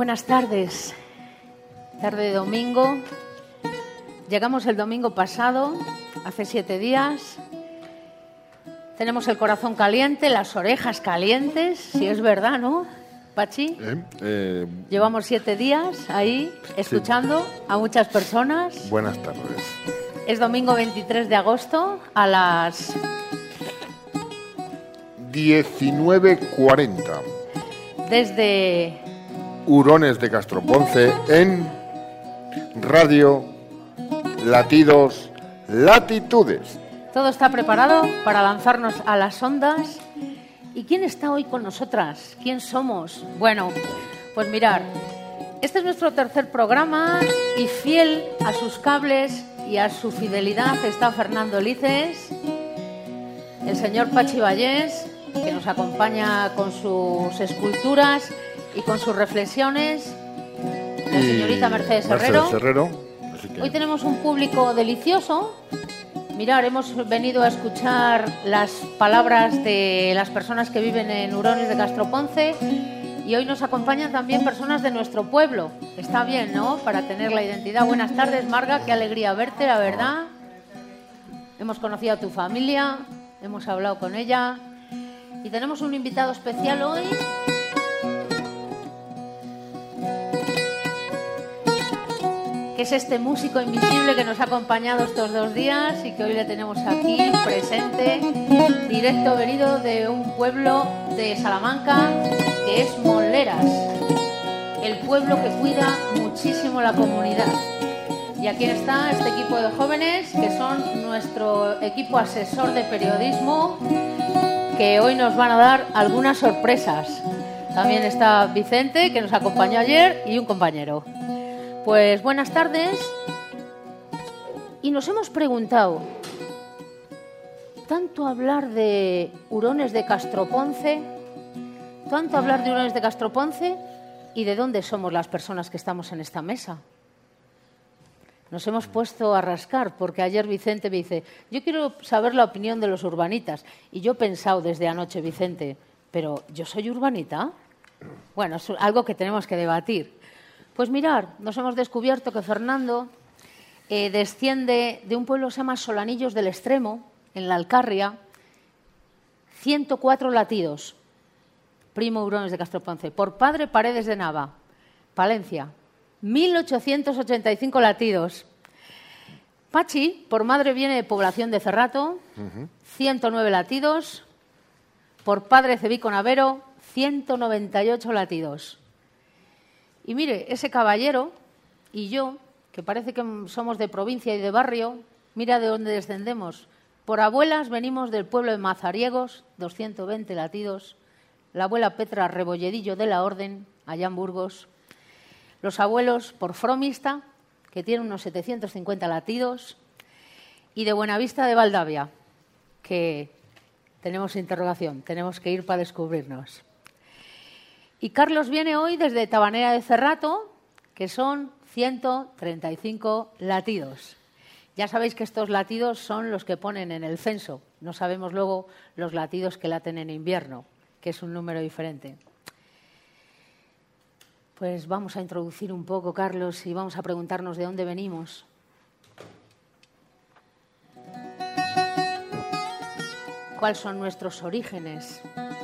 Buenas tardes, tarde de domingo. Llegamos el domingo pasado, hace 7 días. Tenemos el corazón caliente, las orejas calientes, si es verdad, ¿no, Pachi? Llevamos 7 días ahí escuchando a muchas personas. Buenas tardes. Es domingo 23 de agosto a las 19:40. Desde Hurones de Castroponce en Radio Latidos Latitudes. Todo está preparado para lanzarnos a las ondas. ¿Y quién está hoy con nosotras? ¿Quién somos? Bueno, pues mirar, este es nuestro tercer programa y fiel a sus cables y a su fidelidad está Fernando Lices, el señor Pachi Vallés, que nos acompaña con sus esculturas y con sus reflexiones, la señorita Mercedes Herrero. Hoy tenemos un público delicioso. Mirar, hemos venido a escuchar las palabras de las personas que viven en Hurones de Castroponce y hoy nos acompañan también personas de nuestro pueblo. Está bien, ¿no? Para tener la identidad. Buenas tardes, Marga, qué alegría verte, la verdad. Hemos conocido a tu familia, hemos hablado con ella y tenemos un invitado especial hoy. Que es este músico invisible que nos ha acompañado estos 2 días y que hoy le tenemos aquí presente, directo venido de un pueblo de Salamanca que es Monleras, el pueblo que cuida muchísimo la comunidad. Y aquí está este equipo de jóvenes que son nuestro equipo asesor de periodismo, que hoy nos van a dar algunas sorpresas. También está Vicente, que nos acompañó ayer, y un compañero. Pues buenas tardes. Y nos hemos preguntado, tanto hablar de Hurones de Castroponce, y de dónde somos las personas que estamos en esta mesa. Nos hemos puesto a rascar, porque ayer Vicente me dice, yo quiero saber la opinión de los urbanitas. Y yo he pensado desde anoche, Vicente, ¿pero yo soy urbanita? Bueno, es algo que tenemos que debatir. Pues mirar, nos hemos descubierto que Fernando desciende de un pueblo que se llama Solanillos del Extremo, en la Alcarria, 104 latidos, primo Hurones de Castroponce. Por padre, Paredes de Nava, Palencia, 1885 latidos. Pachi, por madre, viene de Población de Cerrato, 109 latidos. Por padre, Cebico Navero, 198 latidos. Y mire, ese caballero y yo, que parece que somos de provincia y de barrio, mira de dónde descendemos. Por abuelas venimos del pueblo de Mazariegos, 220 latidos. La abuela Petra Rebolledillo de la Orden, allá en Burgos. Los abuelos por Fromista, que tienen unos 750 latidos. Y de Buenavista de Valdavia, que tenemos interrogación, tenemos que ir para descubrirnos. Y Carlos viene hoy desde Tabanera de Cerrato, que son 135 latidos. Ya sabéis que estos latidos son los que ponen en el censo. No sabemos luego los latidos que laten en invierno, que es un número diferente. Pues vamos a introducir un poco, Carlos, y vamos a preguntarnos de dónde venimos. ¿Cuáles son nuestros orígenes?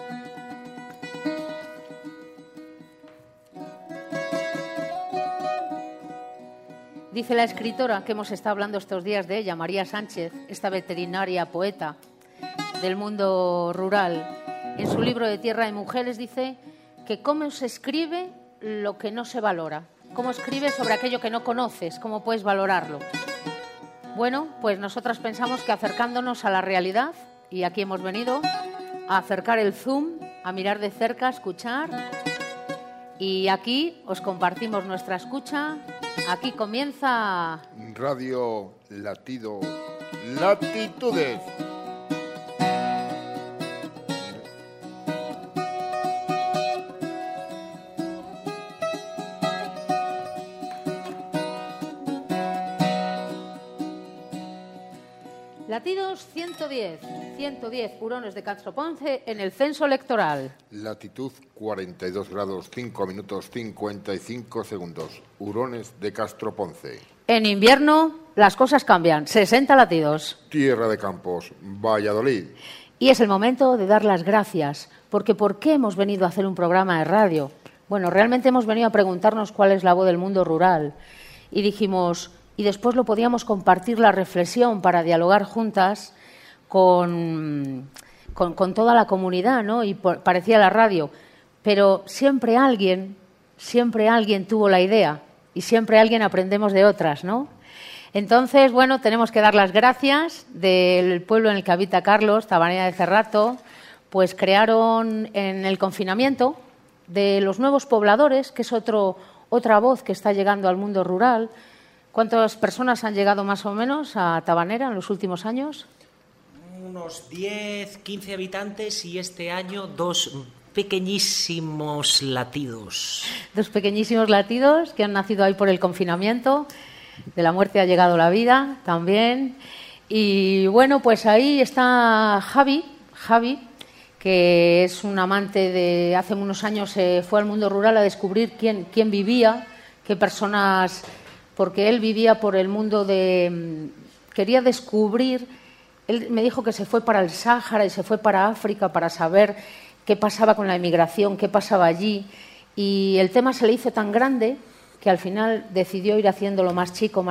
Dice la escritora, que hemos estado hablando estos días de ella, María Sánchez, esta veterinaria poeta del mundo rural, en su libro de Tierra de Mujeres dice que cómo se escribe lo que no se valora. Cómo escribes sobre aquello que no conoces, cómo puedes valorarlo. Bueno, pues nosotras pensamos que acercándonos a la realidad, y aquí hemos venido a acercar el zoom, a mirar de cerca, a escuchar, y aquí os compartimos nuestra escucha. Aquí comienza Radio Latido Latitudes. Latidos 110, 110 hurones de Castroponce en el censo electoral. Latitud 42 grados 5 minutos 55 segundos. Hurones de Castroponce. En invierno las cosas cambian, 60 latidos. Tierra de Campos, Valladolid. Y es el momento de dar las gracias, porque ¿por qué hemos venido a hacer un programa de radio? Bueno, realmente hemos venido a preguntarnos cuál es la voz del mundo rural. Y dijimos, y después lo podíamos compartir la reflexión para dialogar juntas con toda la comunidad, ¿no? Y parecía la radio. Pero siempre alguien tuvo la idea y siempre alguien aprendemos de otras, ¿no? Entonces, bueno, tenemos que dar las gracias del pueblo en el que habita Carlos, Tabanera de Cerrato, pues crearon en el confinamiento de los nuevos pobladores, que es otra voz que está llegando al mundo rural. ¿Cuántas personas han llegado más o menos a Tabanera en los últimos años? Unos 10, 15 habitantes y este año 2 pequeñísimos latidos. 2 pequeñísimos latidos que han nacido ahí por el confinamiento. De la muerte ha llegado la vida también. Y bueno, pues ahí está Javi, que es un amante de... Hace unos años se fue al mundo rural a descubrir quién vivía, qué personas... Porque él vivía por el mundo de... Quería descubrir... Él me dijo que se fue para el Sáhara y se fue para África para saber qué pasaba con la emigración, qué pasaba allí. Y el tema se le hizo tan grande que al final decidió ir haciéndolo más chico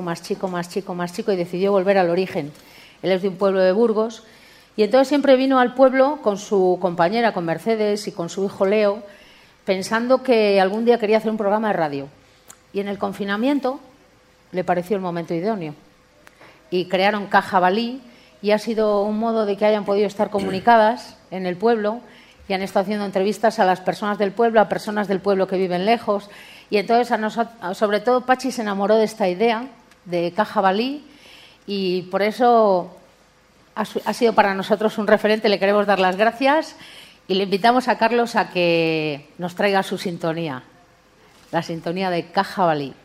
y decidió volver al origen. Él es de un pueblo de Burgos y entonces siempre vino al pueblo con su compañera, con Mercedes y con su hijo Leo, pensando que algún día quería hacer un programa de radio. Y en el confinamiento le pareció el momento idóneo. Y crearon Cajabalí y ha sido un modo de que hayan podido estar comunicadas en el pueblo y han estado haciendo entrevistas a las personas del pueblo, a personas del pueblo que viven lejos. Y entonces, sobre todo, Pachi se enamoró de esta idea de Cajabalí y por eso ha sido para nosotros un referente. Le queremos dar las gracias y le invitamos a Carlos a que nos traiga su sintonía, la sintonía de Cajabalí.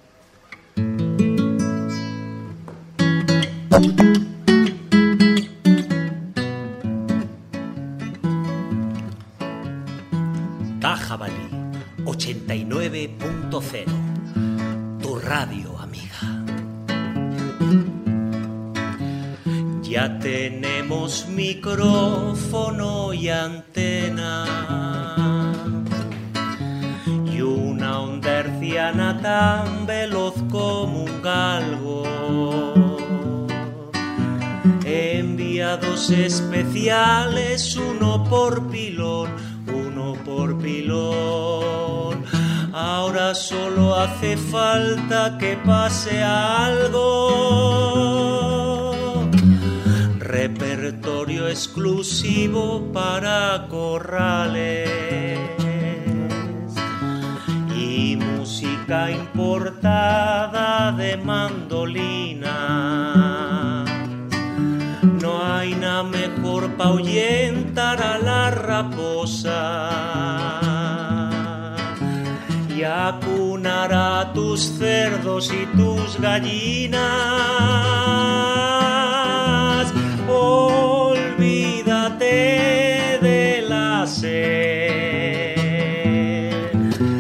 Cajabalí 89.0, tu radio amiga. Ya tenemos micrófono y antena y una onda herciana tan veloz como un galgo. Enviados especiales, uno por pilón. Ahora solo hace falta que pase algo. Repertorio exclusivo para corrales y música importada de mandolina. No hay nada mejor pa' ahuyentar a la raposa y acunar a tus cerdos y tus gallinas. Olvídate de la sed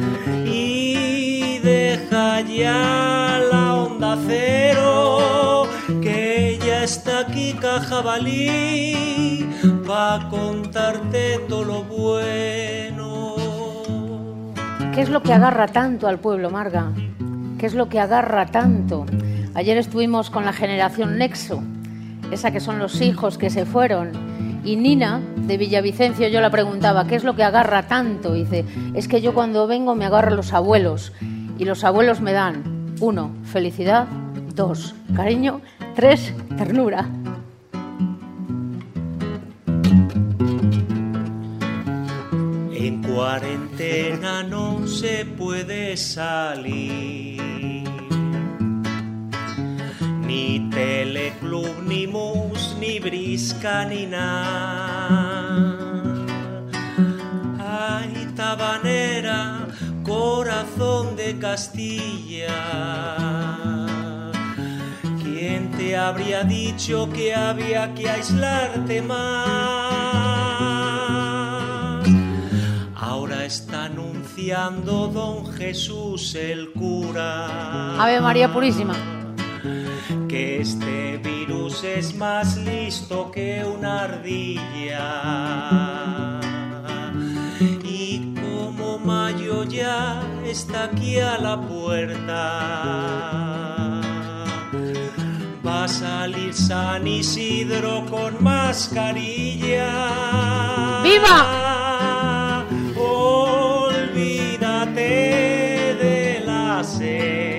y deja ya la onda cero, que ya está aquí Cajabalí pa' contarte todo lo bueno. ¿Qué es lo que agarra tanto al pueblo, Marga? ¿Qué es lo que agarra tanto? Ayer estuvimos con la generación Nexo, esa que son los hijos que se fueron, y Nina, de Villavicencio, yo la preguntaba, ¿qué es lo que agarra tanto? Y dice, es que yo cuando vengo me agarro a los abuelos, y los abuelos me dan 1, felicidad, 2, cariño, 3, ternura. En cuarentena no se puede salir, ni teleclub, ni mus, ni brisca, ni nada. Ay, Tabanera, corazón de Castilla, ¿quién te habría dicho que había que aislarte más. Ahora está anunciando don Jesús el cura. Ave María Purísima. Que este virus es más listo que una ardilla. Y como mayo ya está aquí a la puerta, va a salir San Isidro con mascarilla. ¡Viva! Olvídate de la sed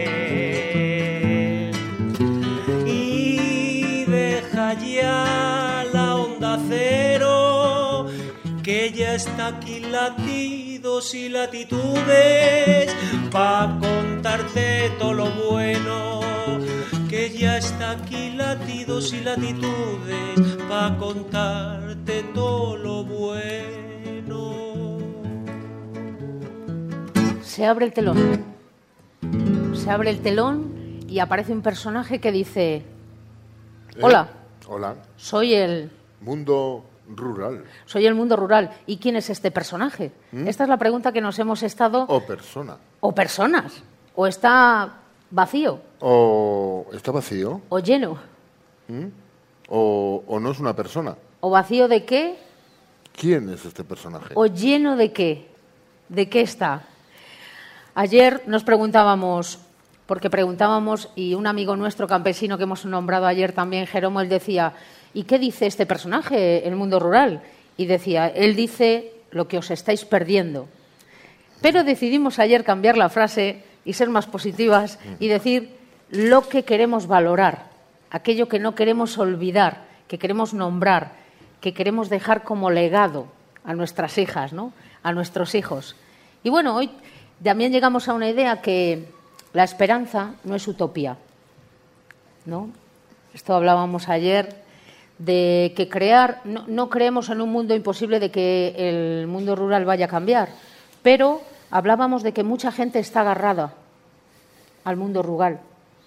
y deja ya la onda cero, que ya está aquí latidos y latitudes pa' contarte todo lo bueno, que ya está aquí latidos y latitudes pa' contarte todo lo bueno. Se abre el telón. Se abre el telón y aparece un personaje que dice: hola, Hola. soy el Mundo rural. mundo rural. ¿Y quién es este personaje? Esta es la pregunta que nos hemos estado... O persona. O personas. O está vacío. O está vacío. O lleno. O no es una persona. ¿O vacío de qué? ¿Quién es este personaje? ¿O lleno de qué? ¿De qué está? Ayer nos preguntábamos, y un amigo nuestro campesino que hemos nombrado ayer también, Jeromo, él decía: ¿y qué dice este personaje, el mundo rural? Y decía, él dice lo que os estáis perdiendo. Pero decidimos ayer cambiar la frase y ser más positivas y decir lo que queremos valorar, aquello que no queremos olvidar, que queremos nombrar, que queremos dejar como legado a nuestras hijas, ¿no? A nuestros hijos. Y bueno, hoy también llegamos a una idea que la esperanza no es utopía, ¿no? Esto hablábamos ayer de que no creemos en un mundo imposible, de que el mundo rural vaya a cambiar, pero hablábamos de que mucha gente está agarrada al mundo rural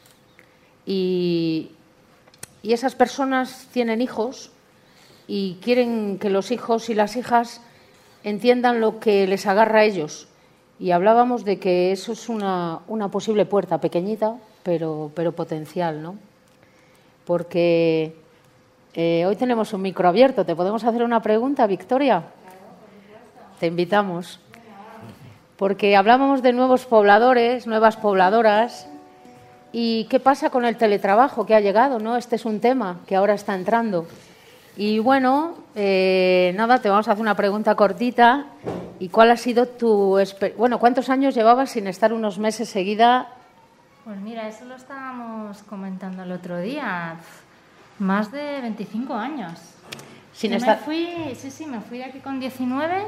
y esas personas tienen hijos y quieren que los hijos y las hijas entiendan lo que les agarra a ellos. Y hablábamos de que eso es una posible puerta, pequeñita, pero potencial, ¿no? Porque hoy tenemos un micro abierto. ¿Te podemos hacer una pregunta, Victoria? Claro, por supuesto. Te invitamos. Porque hablábamos de nuevos pobladores, nuevas pobladoras. ¿Y qué pasa con el teletrabajo que ha llegado, no? Este es un tema que ahora está entrando. Y bueno, nada, te vamos a hacer una pregunta cortita. ¿Y cuál ha sido tu experiencia? Bueno, ¿cuántos años llevabas sin estar unos meses seguida? Pues mira, eso lo estábamos comentando el otro día. Más de 25 años. Sin estar... me fui de aquí con 19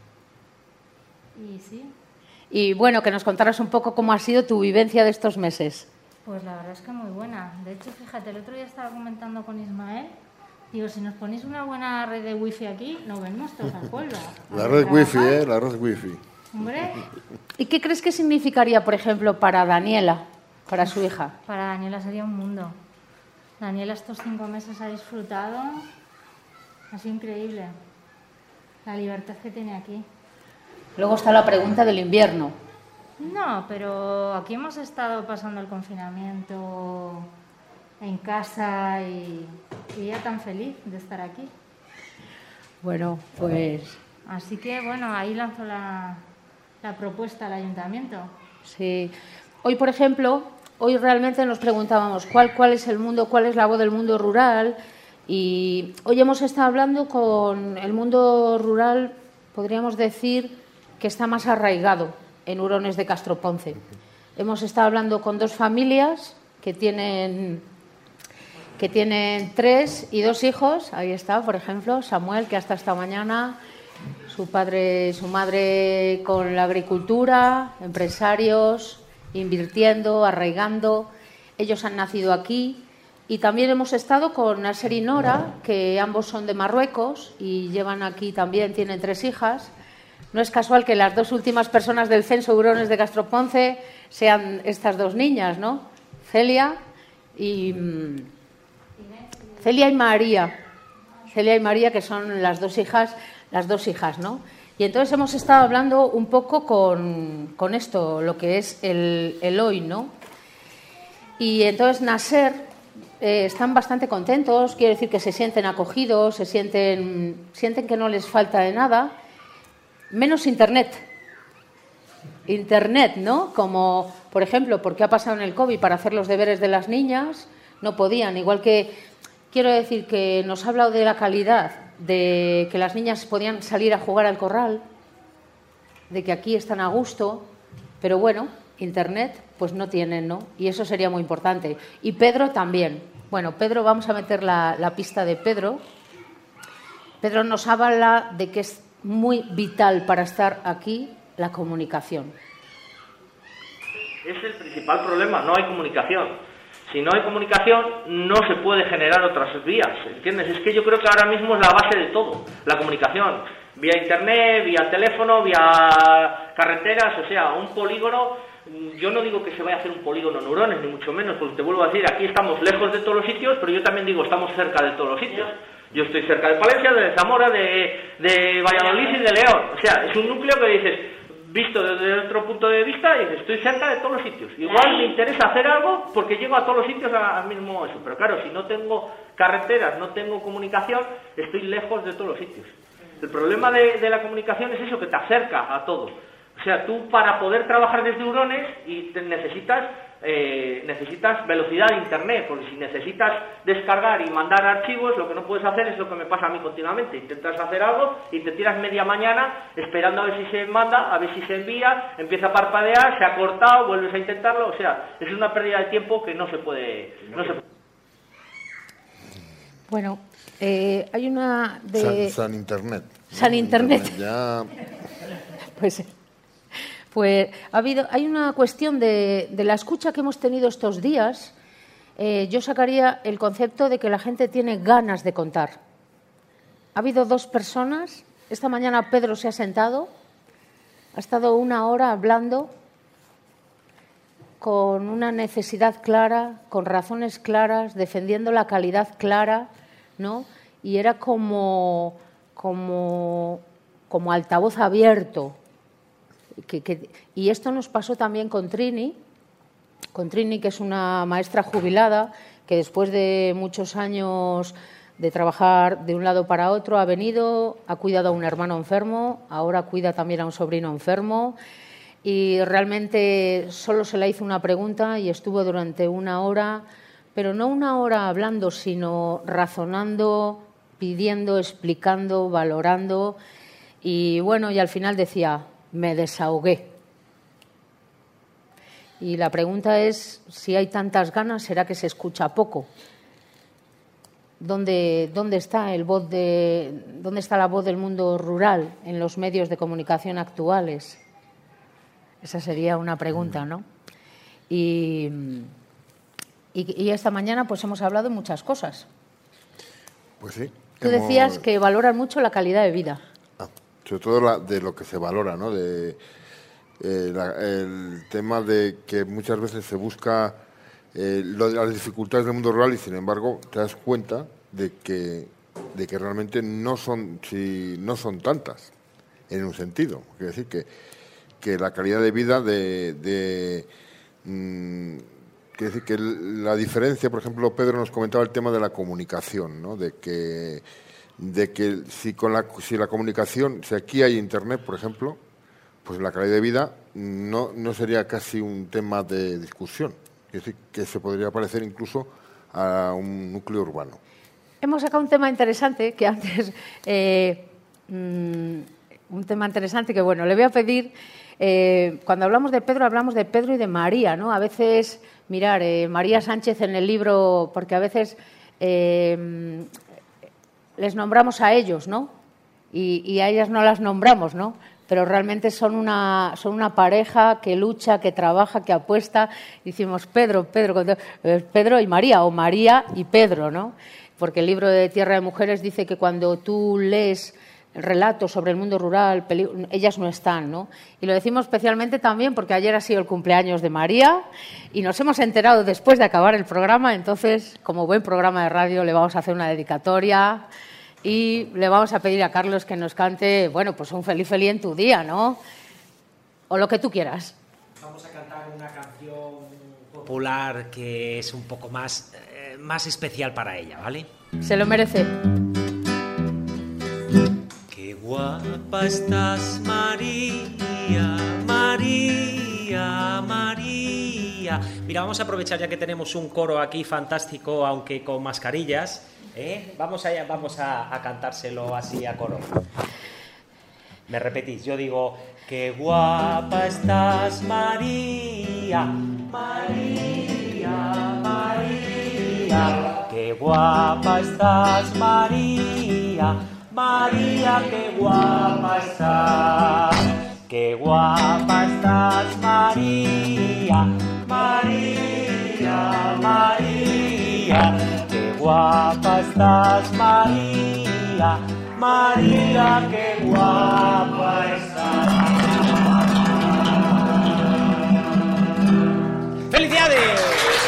y sí. Y bueno, que nos contaras un poco cómo ha sido tu vivencia de estos meses. Pues la verdad es que muy buena. De hecho, fíjate, el otro día estaba comentando con Ismael. Digo, si nos ponéis una buena red de wifi aquí, nos venimos todos al pueblo. La red wifi, la red wifi. Hombre. ¿Y qué crees que significaría, por ejemplo, para Daniela, para su hija? Para Daniela sería un mundo. Daniela estos 5 meses ha disfrutado. Ha sido increíble. La libertad que tiene aquí. Luego está la pregunta del invierno. No, pero aquí hemos estado pasando el confinamiento en casa y ella tan feliz de estar aquí. Bueno, pues... Así que, bueno, ahí lanzó la propuesta al ayuntamiento. Sí. Hoy, por ejemplo, realmente nos preguntábamos cuál es el mundo, cuál es la voz del mundo rural, y hoy hemos estado hablando con el mundo rural, podríamos decir, que está más arraigado en Hurones de Castroponce. Hemos estado hablando con 2 familias que tienen 3 y 2 hijos. Ahí está, por ejemplo, Samuel, que hasta esta mañana, su padre y su madre con la agricultura, empresarios, invirtiendo, arraigando. Ellos han nacido aquí. Y también hemos estado con Nasser y Nora, que ambos son de Marruecos y llevan aquí también, tienen 3 hijas. No es casual que las 2 últimas personas del censo Hurones de Castroponce sean estas 2 niñas, ¿no? Celia y Celia y María. Celia y María, que son las dos hijas, ¿no? Y entonces hemos estado hablando un poco con esto, lo que es el hoy, ¿no? Y entonces Nasser están bastante contentos, quiere decir que se sienten acogidos, sienten que no les falta de nada, menos Internet. Internet, ¿no? Como, por ejemplo, ¿por qué ha pasado en el COVID? Para hacer los deberes de las niñas no podían, igual que, quiero decir que nos ha hablado de la calidad, de que las niñas podían salir a jugar al corral, de que aquí están a gusto, pero bueno, Internet pues no tienen, ¿no? Y eso sería muy importante. Y Pedro también. Bueno, Pedro, vamos a meter la pista de Pedro. Pedro nos habla de que es muy vital para estar aquí la comunicación. Es el principal problema, no hay comunicación. Si no hay comunicación, no se puede generar otras vías, ¿entiendes? Es que yo creo que ahora mismo es la base de todo, la comunicación. Vía internet, vía teléfono, vía carreteras, o sea, un polígono. Yo no digo que se vaya a hacer un polígono neurones, ni mucho menos, porque te vuelvo a decir, aquí estamos lejos de todos los sitios, pero yo también digo, estamos cerca de todos los sitios. Yo estoy cerca de Palencia, de Zamora, de Valladolid y de León. O sea, es un núcleo que dices, visto desde otro punto de vista, dices, estoy cerca de todos los sitios. Igual me interesa hacer algo porque llego a todos los sitios al mismo eso. Pero claro, si no tengo carreteras, no tengo comunicación, estoy lejos de todos los sitios. El problema de la comunicación es eso, que te acerca a todo. O sea, tú para poder trabajar desde Hurones necesitas velocidad de internet, porque si necesitas descargar y mandar archivos, lo que no puedes hacer es lo que me pasa a mí continuamente. Intentas hacer algo y te tiras media mañana esperando a ver si se manda, a ver si se envía, empieza a parpadear, se ha cortado, vuelves a intentarlo. O sea, es una pérdida de tiempo que no se puede. Bueno, hay una de... San Internet. San Internet. Ya... Pues hay una cuestión de la escucha que hemos tenido estos días. Yo sacaría el concepto de que la gente tiene ganas de contar. Ha habido dos personas. Esta mañana Pedro se ha sentado, ha estado 1 hora hablando con una necesidad clara, con razones claras, defendiendo la calidad clara, ¿no? Y era como altavoz abierto. Y esto nos pasó también con Trini, que es una maestra jubilada, que después de muchos años de trabajar de un lado para otro ha venido, ha cuidado a un hermano enfermo, ahora cuida también a un sobrino enfermo, y realmente solo se le hizo una pregunta y estuvo durante 1 hora, pero no 1 hora hablando, sino razonando, pidiendo, explicando, valorando, y bueno, y al final decía: me desahogué. Y la pregunta es, si hay tantas ganas, ¿será que se escucha poco? ¿Dónde está dónde está la voz del mundo rural en los medios de comunicación actuales? Esa sería una pregunta, ¿no? Y esta mañana pues hemos hablado de muchas cosas. Pues sí. Tú decías que valoran mucho la calidad de vida. Sobre todo de lo que se valora, ¿no? El tema de que muchas veces se busca las dificultades del mundo rural y, sin embargo, te das cuenta de que realmente no son tantas, en un sentido. Quiere decir que la calidad de vida quiere decir que la diferencia, por ejemplo, Pedro nos comentaba el tema de la comunicación, ¿no? De que si la comunicación, si aquí hay internet, por ejemplo, pues la calidad de vida no sería casi un tema de discusión. Es decir, que se podría parecer incluso a un núcleo urbano. Hemos sacado un tema interesante que antes, un tema interesante que, bueno, le voy a pedir, cuando hablamos de Pedro y de María, ¿no? A veces, mirar, María Sánchez en el libro, porque a veces les nombramos a ellos, ¿no? Y a ellas no las nombramos, ¿no? Pero realmente son una pareja que lucha, que trabaja, que apuesta. Decimos Pedro y María, o María y Pedro, ¿no? Porque el libro de Tierra de Mujeres dice que cuando tú lees relatos sobre el mundo rural, ellas no están, ¿no? Y lo decimos especialmente también porque ayer ha sido el cumpleaños de María y nos hemos enterado después de acabar el programa, entonces, como buen programa de radio, le vamos a hacer una dedicatoria y le vamos a pedir a Carlos que nos cante, bueno, pues un feliz feliz en tu día, ¿no? O lo que tú quieras. Vamos a cantar una canción popular que es un poco más especial para ella, ¿vale? Se lo merece. Qué guapa estás, María, María, María. Mira, vamos a aprovechar ya que tenemos un coro aquí fantástico, aunque con mascarillas, vamos a cantárselo así a coro. Me repetís, yo digo, qué guapa estás, María, María, María. Qué guapa estás, María, María, qué guapa estás. Qué guapa estás, María, María, María. Qué guapa estás, María, María, qué guapa estás. ¡Felicidades!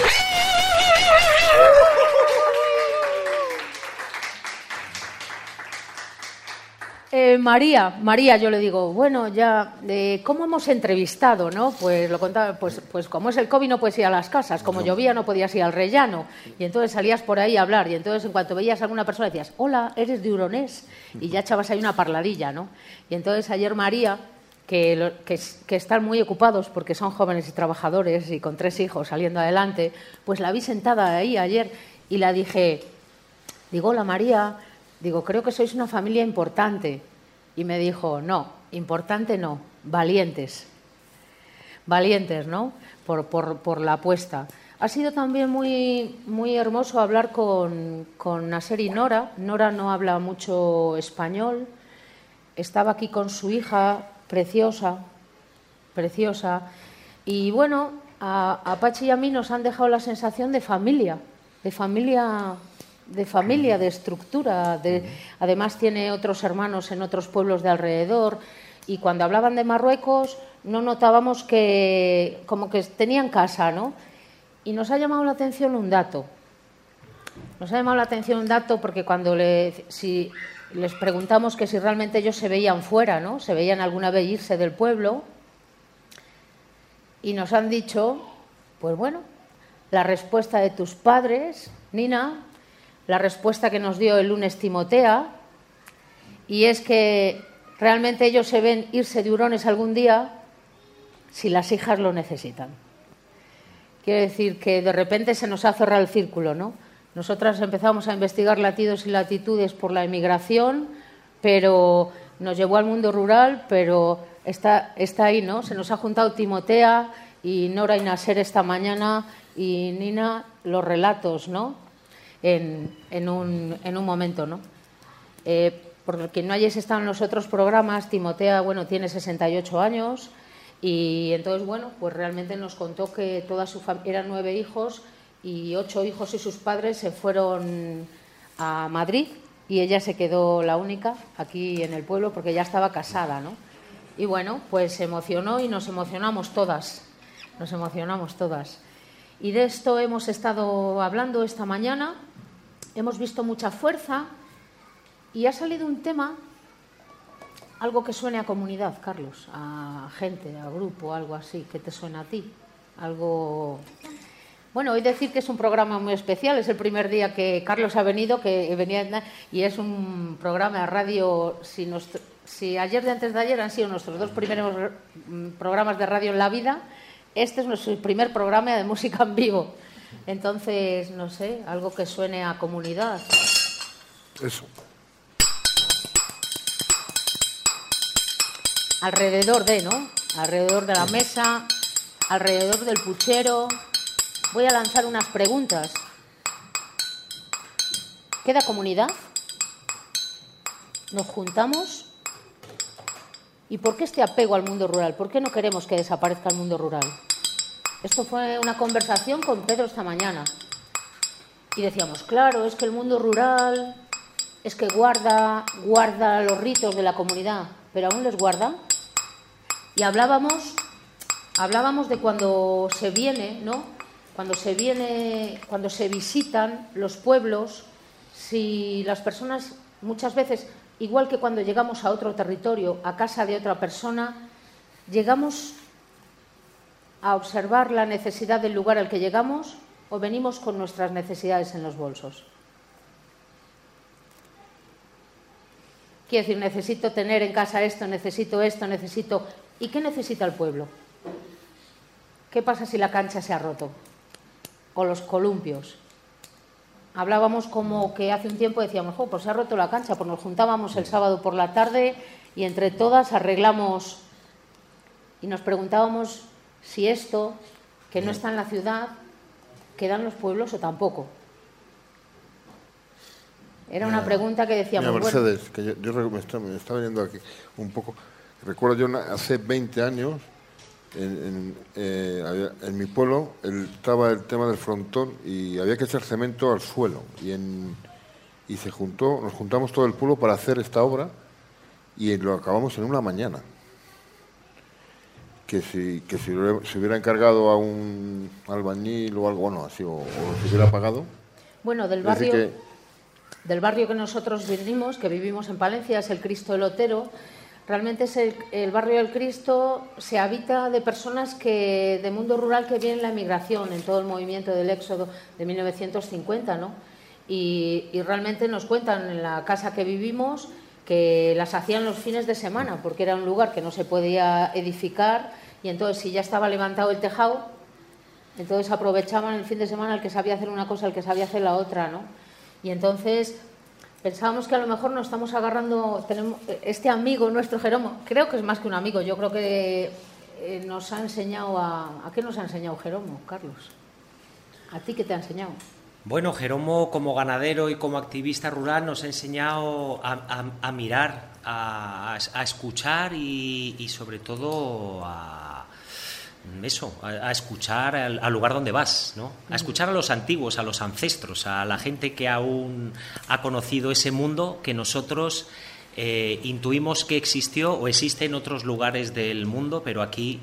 María, yo le digo, bueno, ya, ¿cómo hemos entrevistado, no? Pues lo contaba, pues como es el COVID no puedes ir a las casas, como llovía no podías ir al rellano, y entonces salías por ahí a hablar, y entonces en cuanto veías a alguna persona decías, hola, eres de Uronés, y ya echabas ahí una parladilla, ¿no? Y entonces ayer María, que están muy ocupados porque son jóvenes y trabajadores y con 3 hijos saliendo adelante, pues la vi sentada ahí ayer y la digo, hola María, digo, creo que sois una familia importante. Y me dijo, no, importante no, valientes. Valientes, ¿no? Por la apuesta. Ha sido también muy, muy hermoso hablar con Nasser y Nora. Nora no habla mucho español. Estaba aquí con su hija, preciosa, preciosa. Y bueno, a Pachi y a mí nos han dejado la sensación de familia, de estructura. Además tiene otros hermanos en otros pueblos de alrededor y cuando hablaban de Marruecos no notábamos que como que tenían casa, ¿no? Y nos ha llamado la atención un dato. Porque cuando si les preguntamos que si realmente ellos se veían fuera, ¿no? Se veían alguna vez irse del pueblo y nos han dicho, pues bueno, la respuesta de tus padres, Nina, la respuesta que nos dio el lunes Timotea, y es que realmente ellos se ven irse de Urones algún día si las hijas lo necesitan. Quiere decir que de repente se nos ha cerrado el círculo, ¿no? Nosotras empezamos a investigar latidos y latitudes por la emigración, pero nos llevó al mundo rural, pero está ahí, ¿no? Se nos ha juntado Timotea y Nora y Nasser esta mañana y Nina los relatos, ¿no? En un momento, ¿no? Porque no hayáis estado en los otros programas, Timotea, bueno, tiene 68 años y entonces, bueno, pues realmente nos contó que toda su familia, eran 9 hijos y 8 hijos y sus padres se fueron a Madrid y ella se quedó la única aquí en el pueblo porque ya estaba casada, ¿no? Y bueno, pues se emocionó y nos emocionamos todas. Y de esto hemos estado hablando esta mañana. Hemos visto mucha fuerza y ha salido un tema, algo que suene a comunidad, Carlos, a gente, a grupo, algo así, que te suena a ti. Algo. Bueno, hoy decir que es un programa muy especial, es el primer día que Carlos ha venido, y es un programa de radio. Si ayer de antes de ayer han sido nuestros 2 primeros programas de radio en la vida, este es nuestro primer programa de música en vivo. Entonces, no sé, algo que suene a comunidad. Eso. Alrededor de, ¿no? Alrededor de la mesa, alrededor del puchero. Voy a lanzar unas preguntas. ¿Queda comunidad? ¿Nos juntamos? ¿Y por qué este apego al mundo rural? ¿Por qué no queremos que desaparezca el mundo rural? Esto fue una conversación con Pedro esta mañana. Y decíamos, claro, es que el mundo rural es que guarda los ritos de la comunidad, pero aún les guarda. Y hablábamos de cuando se viene, ¿no? Cuando se visitan los pueblos, si las personas muchas veces, igual que cuando llegamos a otro territorio, a casa de otra persona, llegamos a observar la necesidad del lugar al que llegamos o venimos con nuestras necesidades en los bolsos. Quiero decir, necesito tener en casa esto, necesito esto, necesito... ¿Y qué necesita el pueblo? ¿Qué pasa si la cancha se ha roto? O los columpios. Hablábamos como que hace un tiempo decíamos, pues se ha roto la cancha, pues nos juntábamos el sábado por la tarde y entre todas arreglamos y nos preguntábamos si esto, que no está en la ciudad, queda en los pueblos o tampoco. Era una pregunta que decíamos... Mercedes, que yo me está viniendo aquí un poco. Recuerdo yo hace 20 años, en mi pueblo, estaba el tema del frontón y había que echar cemento al suelo. Y nos juntamos todo el pueblo para hacer esta obra y lo acabamos en una mañana. Que si se hubiera encargado a un albañil o algo, bueno, así, o se hubiera pagado... Bueno, del barrio que nosotros que vivimos en Palencia, es el Cristo del Otero. Realmente es el barrio del Cristo, se habita de personas de mundo rural que vienen la emigración en todo el movimiento del éxodo de 1950, ¿no? Y realmente nos cuentan en la casa que vivimos que las hacían los fines de semana, porque era un lugar que no se podía edificar y entonces si ya estaba levantado el tejado, entonces aprovechaban el fin de semana el que sabía hacer una cosa, el que sabía hacer la otra, ¿no? Y entonces pensábamos que a lo mejor nos estamos agarrando, tenemos este amigo nuestro Jeromo, creo que es más que un amigo, yo creo que nos ha enseñado ¿a qué nos ha enseñado Jeromo, Carlos? ¿A ti qué te ha enseñado? Bueno, Jeromo como ganadero y como activista rural nos ha enseñado a mirar, a escuchar y sobre todo a escuchar al lugar donde vas, ¿no? A escuchar a los antiguos, a los ancestros, a la gente que aún ha conocido ese mundo que nosotros intuimos que existió o existe en otros lugares del mundo, pero aquí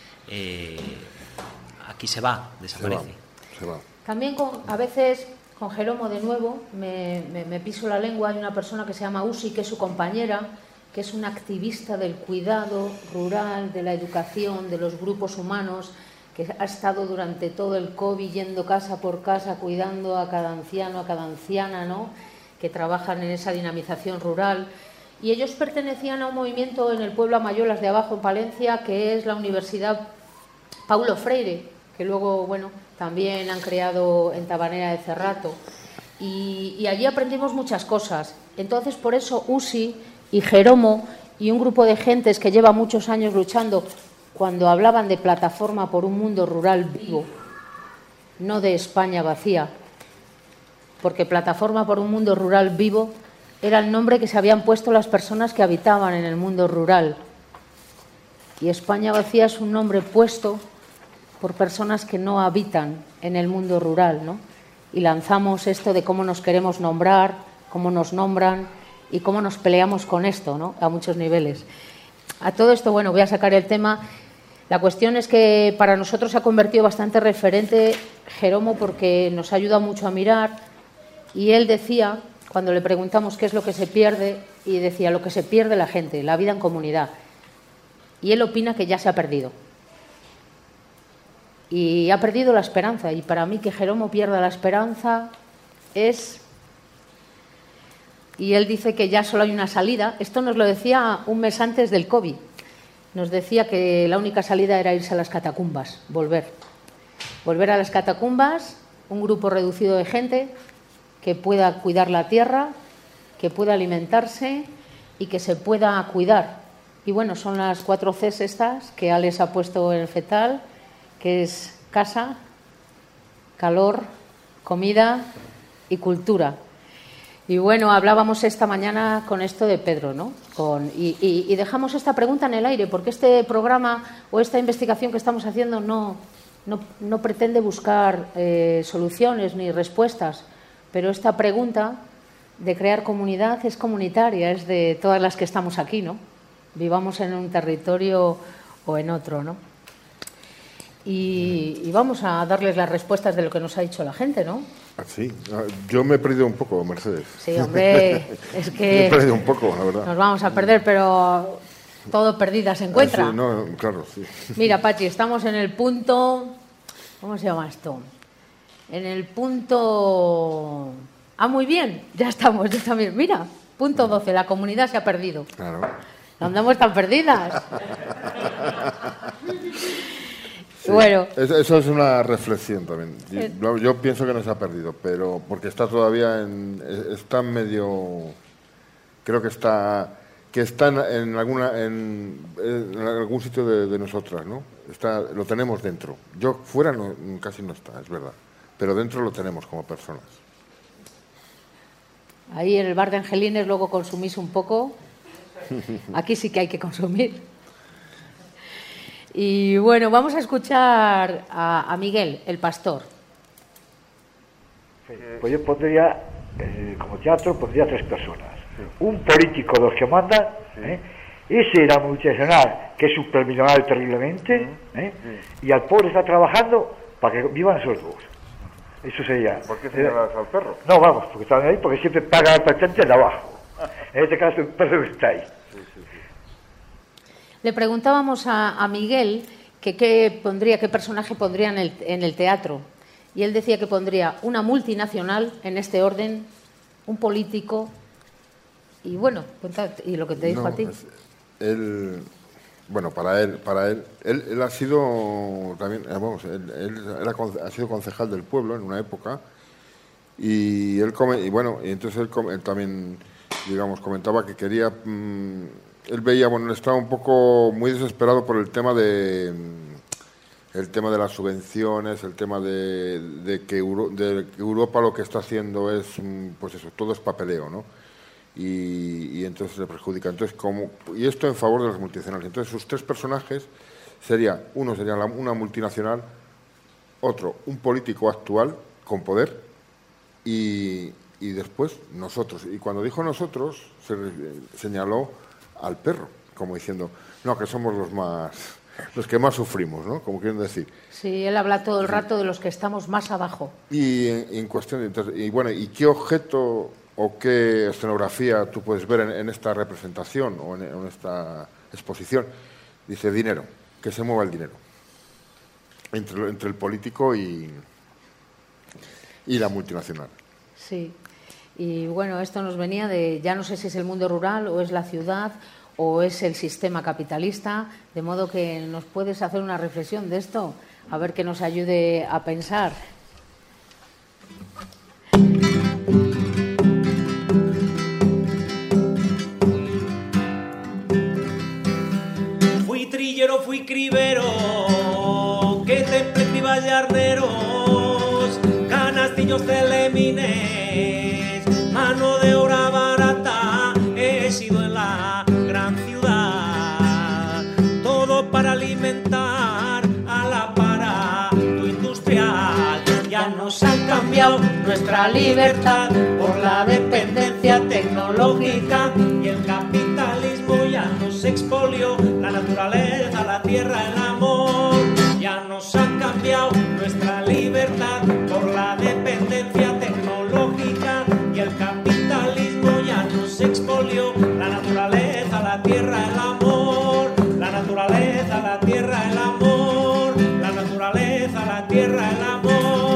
se va, desaparece. Se va. También a veces con Jeromo de nuevo me piso la lengua. Hay una persona que se llama Usi, que es su compañera, que es una activista del cuidado rural, de la educación, de los grupos humanos, que ha estado durante todo el COVID yendo casa por casa, cuidando a cada anciano, a cada anciana, ¿no? Que trabajan en esa dinamización rural. Y ellos pertenecían a un movimiento en el pueblo Amayolas de abajo, en Palencia, que es la Universidad Paulo Freire, que luego, bueno, también han creado en Tabanera de Cerrato. Y allí aprendimos muchas cosas. Entonces, por eso Usi y Jeromo y un grupo de gentes que lleva muchos años luchando, cuando hablaban de plataforma por un mundo rural vivo, no de España vacía, porque plataforma por un mundo rural vivo era el nombre que se habían puesto las personas que habitaban en el mundo rural. Y España vacía es un nombre puesto por personas que no habitan en el mundo rural, ¿no? Y lanzamos esto de cómo nos queremos nombrar, cómo nos nombran y cómo nos peleamos con esto, ¿no? A muchos niveles. A todo esto, bueno, voy a sacar el tema. La cuestión es que para nosotros se ha convertido bastante referente Jeromo porque nos ha ayudado mucho a mirar y él decía, cuando le preguntamos qué es lo que se pierde, y decía lo que se pierde la gente, la vida en comunidad. Y él opina que ya se ha perdido. Y ha perdido la esperanza. Y para mí que Jeromo pierda la esperanza es... Y él dice que ya solo hay una salida. Esto nos lo decía un mes antes del COVID. Nos decía que la única salida era irse a las catacumbas, volver a las catacumbas, un grupo reducido de gente que pueda cuidar la tierra, que pueda alimentarse y que se pueda cuidar. Y bueno, son las 4 Cs estas que Alex ha puesto en el fetal, que es casa, calor, comida y cultura. Y bueno, hablábamos esta mañana con esto de Pedro, ¿no? Y dejamos esta pregunta en el aire, porque este programa o esta investigación que estamos haciendo no pretende buscar soluciones ni respuestas, pero esta pregunta de crear comunidad es comunitaria, es de todas las que estamos aquí, ¿no? Vivamos en un territorio o en otro, ¿no? Y vamos a darles las respuestas de lo que nos ha dicho la gente, ¿no? Sí, yo me he perdido un poco, Mercedes. Sí, hombre, es que... Me he perdido un poco, la verdad. Nos vamos a perder, pero todo perdida se encuentra. Sí, no, claro, sí. Mira, Pachi, estamos en el punto... ¿Cómo se llama esto? En el punto... Ah, muy bien, ya estamos, yo también. Mira, punto 12, la comunidad se ha perdido. Claro. No andamos tan perdidas. Sí, bueno. Eso es una reflexión también. Yo pienso que no se ha perdido, pero porque está todavía está medio... Creo que está en algún sitio de nosotras, ¿no? Lo tenemos dentro. Yo fuera casi no está, es verdad, pero dentro lo tenemos como personas. Ahí en el bar de Angelines luego consumís un poco. Aquí sí que hay que consumir. Y bueno, vamos a escuchar a Miguel, el pastor. Pues yo pondría, como teatro, pondría 3 personas. Un político de los que manda, ese era multinacional, que es supermillonario terriblemente, y al pobre está trabajando para que vivan esos dos. Eso sería. ¿Por qué señalas al perro? No, vamos, porque están ahí, porque siempre paga al patente de abajo. En este caso, el perro está ahí. Le preguntábamos a Miguel que qué personaje pondría en el teatro. Y él decía que pondría una multinacional, en este orden, un político. Y bueno, y lo que te dijo a ti. Bueno, para él ha sido también, vamos, ha sido concejal del pueblo en una época y entonces él también, digamos, comentaba que quería, él veía, bueno, estaba un poco muy desesperado por el tema de las subvenciones, el tema de que Europa lo que está haciendo es, pues eso, todo es papeleo, ¿no? Y entonces le perjudica. Entonces, y esto en favor de las multinacionales. Entonces, sus 3 personajes uno sería una multinacional, otro un político actual con poder y después nosotros. Y cuando dijo nosotros, señaló al perro, como diciendo, no, que somos los que más sufrimos, ¿no? Como quieren decir. Sí, él habla todo el rato de los que estamos más abajo. Y en cuestión de... Entonces, ¿y qué objeto o qué escenografía tú puedes ver en esta representación o en esta exposición? Dice dinero, que se mueva el dinero entre el político y la multinacional. Sí, y bueno, esto nos venía ya no sé si es el mundo rural o es la ciudad o es el sistema capitalista, de modo que nos puedes hacer una reflexión de esto, a ver que nos ayude a pensar. Fui cribero, que temple cribas y arneros, canastillos telemines, mano de obra barata, he sido en la gran ciudad, todo para alimentar al aparato industrial. Ya nos han cambiado nuestra libertad por la dependencia tecnológica y el capitalismo ya nos expolió la naturaleza, la tierra, el amor. Ya nos han cambiado nuestra libertad por la dependencia tecnológica y el capitalismo ya nos expolió la naturaleza, la tierra, el amor. La naturaleza, la tierra, el amor. La naturaleza, la tierra, el amor.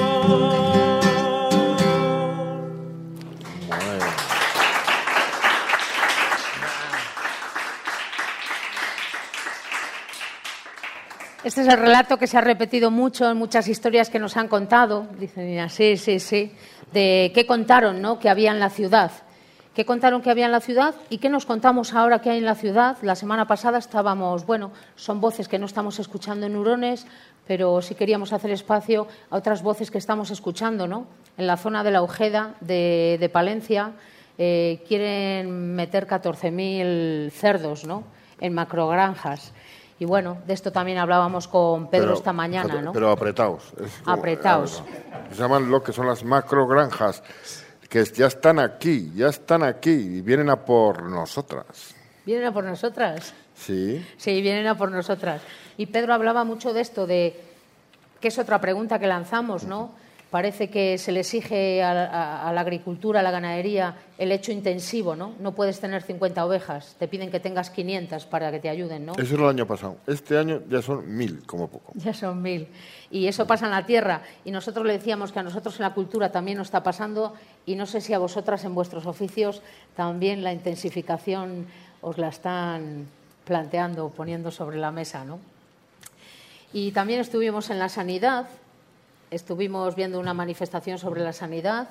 Este es el relato que se ha repetido mucho en muchas historias que nos han contado. Dicen, sí, de qué contaron, ¿no?, que había en la ciudad. ¿Qué contaron que había en la ciudad y qué nos contamos ahora que hay en la ciudad? La semana pasada son voces que no estamos escuchando en Hurones, pero sí queríamos hacer espacio a otras voces que estamos escuchando, ¿no? En la zona de la Ojeda, de Palencia, quieren meter 14.000 cerdos, ¿no?, en macrogranjas. Y bueno, de esto también hablábamos con Pedro esta mañana, ¿no? Pero apretaos. Apretaos. Se llaman lo que son las macrogranjas, que ya están aquí y vienen a por nosotras. ¿Vienen a por nosotras? Sí. Sí, vienen a por nosotras. Y Pedro hablaba mucho de esto, de que es otra pregunta que lanzamos, ¿no? Parece que se le exige a la agricultura, a la ganadería, el hecho intensivo, ¿no? No puedes tener 50 ovejas, te piden que tengas 500 para que te ayuden, ¿no? Eso era el año pasado. Este año ya son 1000, como poco. Ya son 1000. Y eso pasa en la tierra. Y nosotros le decíamos que a nosotros en la cultura también nos está pasando, y no sé si a vosotras en vuestros oficios también la intensificación os la están planteando, poniendo sobre la mesa, ¿no? Y también estuvimos en la sanidad. Estuvimos viendo una manifestación sobre la sanidad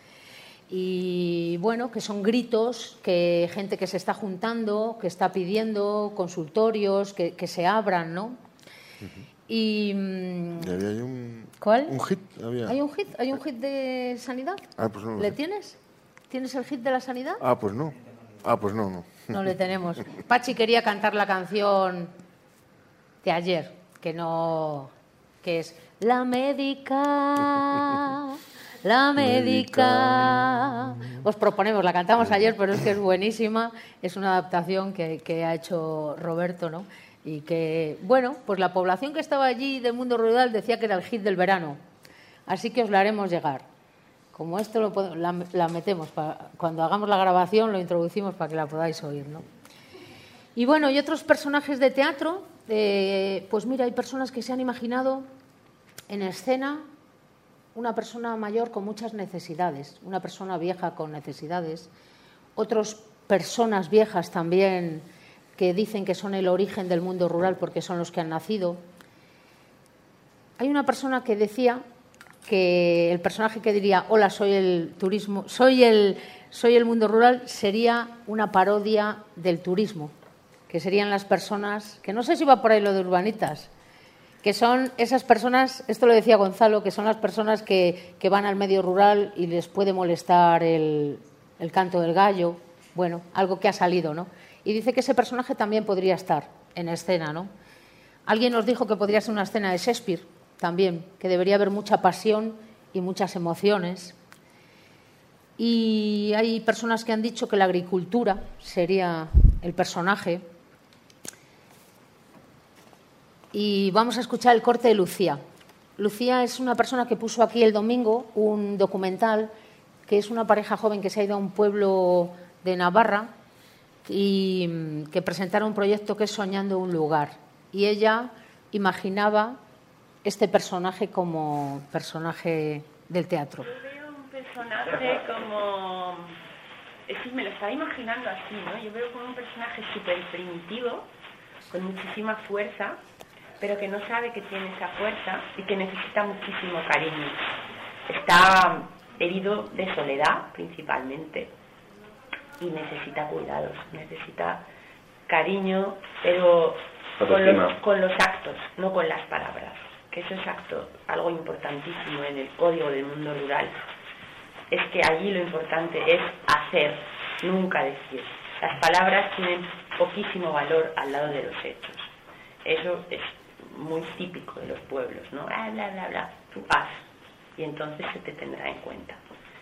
y, bueno, que son gritos, que gente que se está juntando, que está pidiendo consultorios, que se abran, ¿no? Y había un... ¿Cuál? Un hit. Había. ¿Hay un hit? ¿Hay un hit de sanidad? Pues no lo ¿Le sé. tienes? ¿Tienes el hit de la sanidad? Pues no. Pues no. No le tenemos. Pachi quería cantar la canción de ayer, que es La médica, la médica. Os proponemos, la cantamos ayer, pero es que es buenísima. Es una adaptación que ha hecho Roberto, ¿no? Y que, bueno, pues la población que estaba allí del mundo rural decía que era el hit del verano. Así que os la haremos llegar. Como esto la metemos, cuando hagamos la grabación lo introducimos para que la podáis oír, ¿no? Y bueno, y otros personajes de teatro, pues mira, hay personas que se han imaginado en escena una persona mayor con muchas necesidades, una persona vieja con necesidades, otras personas viejas también que dicen que son el origen del mundo rural porque son los que han nacido. Hay una persona que decía que el personaje que diría hola, soy el turismo, soy el mundo rural, sería una parodia del turismo, que serían las personas, que no sé si va por ahí lo de urbanitas, que son esas personas, esto lo decía Gonzalo, que son las personas que van al medio rural y les puede molestar el canto del gallo, bueno, algo que ha salido, ¿no? Y dice que ese personaje también podría estar en escena, ¿no? Alguien nos dijo que podría ser una escena de Shakespeare también, que debería haber mucha pasión y muchas emociones. Y hay personas que han dicho que la agricultura sería el personaje. Y vamos a escuchar el corte de Lucía. Lucía es una persona que puso aquí el domingo un documental, que es una pareja joven que se ha ido a un pueblo de Navarra y que presentaron un proyecto que es Soñando un lugar. Y ella imaginaba este personaje como personaje del teatro. Yo veo un personaje como... Sí, me lo estaba imaginando así, ¿no? Yo veo como un personaje súper primitivo, con muchísima fuerza, pero que no sabe que tiene esa fuerza y que necesita muchísimo cariño. Está herido de soledad, principalmente, y necesita cuidados, necesita cariño, pero con los actos, no con las palabras. Que eso es algo importantísimo en el código del mundo rural. Es que allí lo importante es hacer, nunca decir. Las palabras tienen poquísimo valor al lado de los hechos. Eso es muy típico de los pueblos, ¿no? Bla, bla, bla, bla. Tú haz, y entonces se te tendrá en cuenta.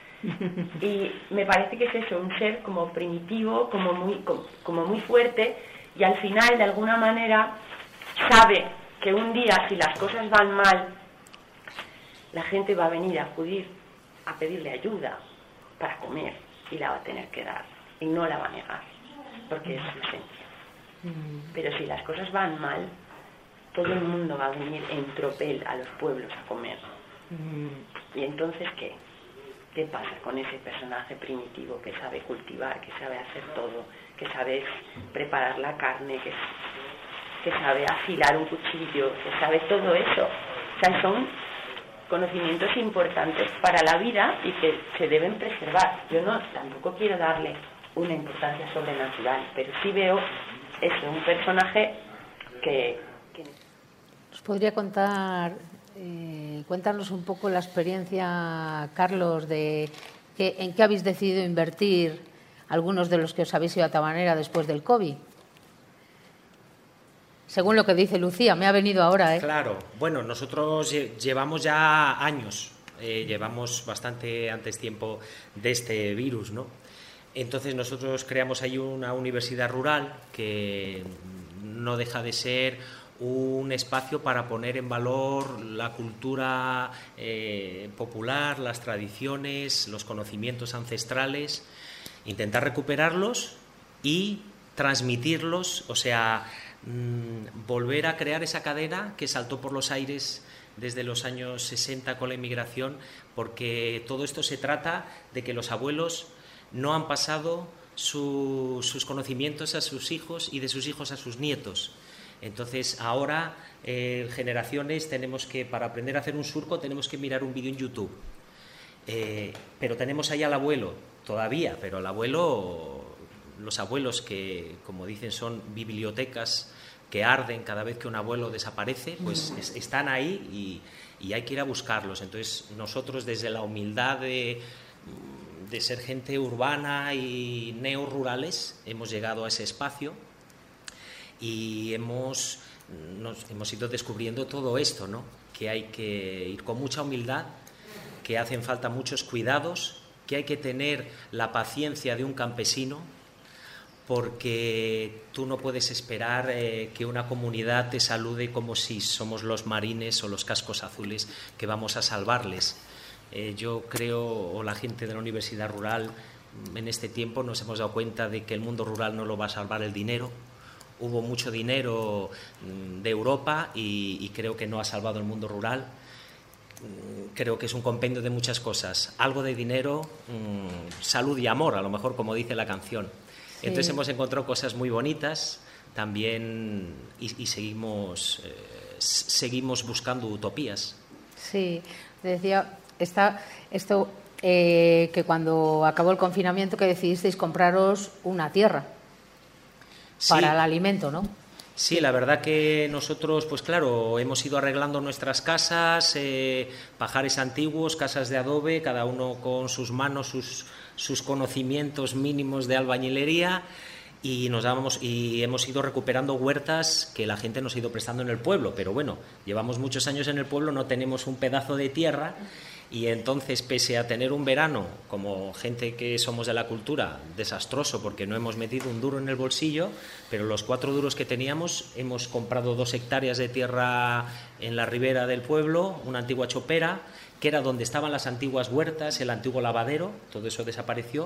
Y me parece que es eso, un ser como primitivo, como muy fuerte, y al final, de alguna manera, sabe que un día, si las cosas van mal, la gente va a venir a acudir a pedirle ayuda para comer, y la va a tener que dar, y no la va a negar, porque es su esencia. Pero si las cosas van mal, todo el mundo va a venir en tropel a los pueblos a comer. Y entonces, ¿qué pasa con ese personaje primitivo que sabe cultivar, que sabe hacer todo, que sabe preparar la carne, que sabe afilar un cuchillo, que sabe todo eso? O sea, son conocimientos importantes para la vida y que se deben preservar. Yo tampoco quiero darle una importancia sobrenatural, pero sí veo eso, un personaje que ¿Os podría contar, cuéntanos un poco la experiencia, Carlos, de en qué habéis decidido invertir algunos de los que os habéis ido a Tabanera después del COVID? Según lo que dice Lucía, me ha venido ahora, ¿eh? Claro, bueno, nosotros llevamos ya años llevamos bastante antes tiempo de este virus, ¿no? Entonces nosotros creamos ahí una universidad rural que no deja de ser un espacio para poner en valor la cultura popular, las tradiciones, los conocimientos ancestrales, intentar recuperarlos y transmitirlos, o sea, volver a crear esa cadena que saltó por los aires desde los años 60 con la inmigración, porque todo esto se trata de que los abuelos no han pasado sus conocimientos a sus hijos y de sus hijos a sus nietos. Entonces ahora generaciones tenemos que, para aprender a hacer un surco, tenemos que mirar un vídeo en YouTube. Pero tenemos ahí al abuelo todavía, pero el abuelo, los abuelos que, como dicen, son bibliotecas que arden cada vez que un abuelo desaparece, pues están ahí y hay que ir a buscarlos. Entonces nosotros, desde la humildad de ser gente urbana y neorurales, hemos llegado a ese espacio y hemos ido descubriendo todo esto, ¿no? Que hay que ir con mucha humildad, que hacen falta muchos cuidados, que hay que tener la paciencia de un campesino, porque tú no puedes esperar que una comunidad te salude como si somos los marines o los cascos azules que vamos a salvarles. Yo creo, o la gente de la universidad rural, en este tiempo nos hemos dado cuenta de que el mundo rural no lo va a salvar el dinero. Hubo mucho dinero de Europa y creo que no ha salvado el mundo rural. Creo que es un compendio de muchas cosas. Algo de dinero, salud y amor, a lo mejor, como dice la canción. Sí. Entonces hemos encontrado cosas muy bonitas también y seguimos buscando utopías. Sí, decía esto que cuando acabó el confinamiento que decidisteis compraros una tierra para el alimento, ¿no? Sí, la verdad que nosotros, pues claro, hemos ido arreglando nuestras casas, pajares antiguos, casas de adobe, cada uno con sus manos, sus conocimientos mínimos de albañilería, y hemos ido recuperando huertas que la gente nos ha ido prestando en el pueblo. Pero bueno, llevamos muchos años en el pueblo, no tenemos un pedazo de tierra. Y entonces, pese a tener un verano, como gente que somos de la cultura, desastroso porque no hemos metido un duro en el bolsillo, pero los 4 duros que teníamos, hemos comprado 2 hectáreas de tierra en la ribera del pueblo, una antigua chopera, que era donde estaban las antiguas huertas, el antiguo lavadero. Todo eso desapareció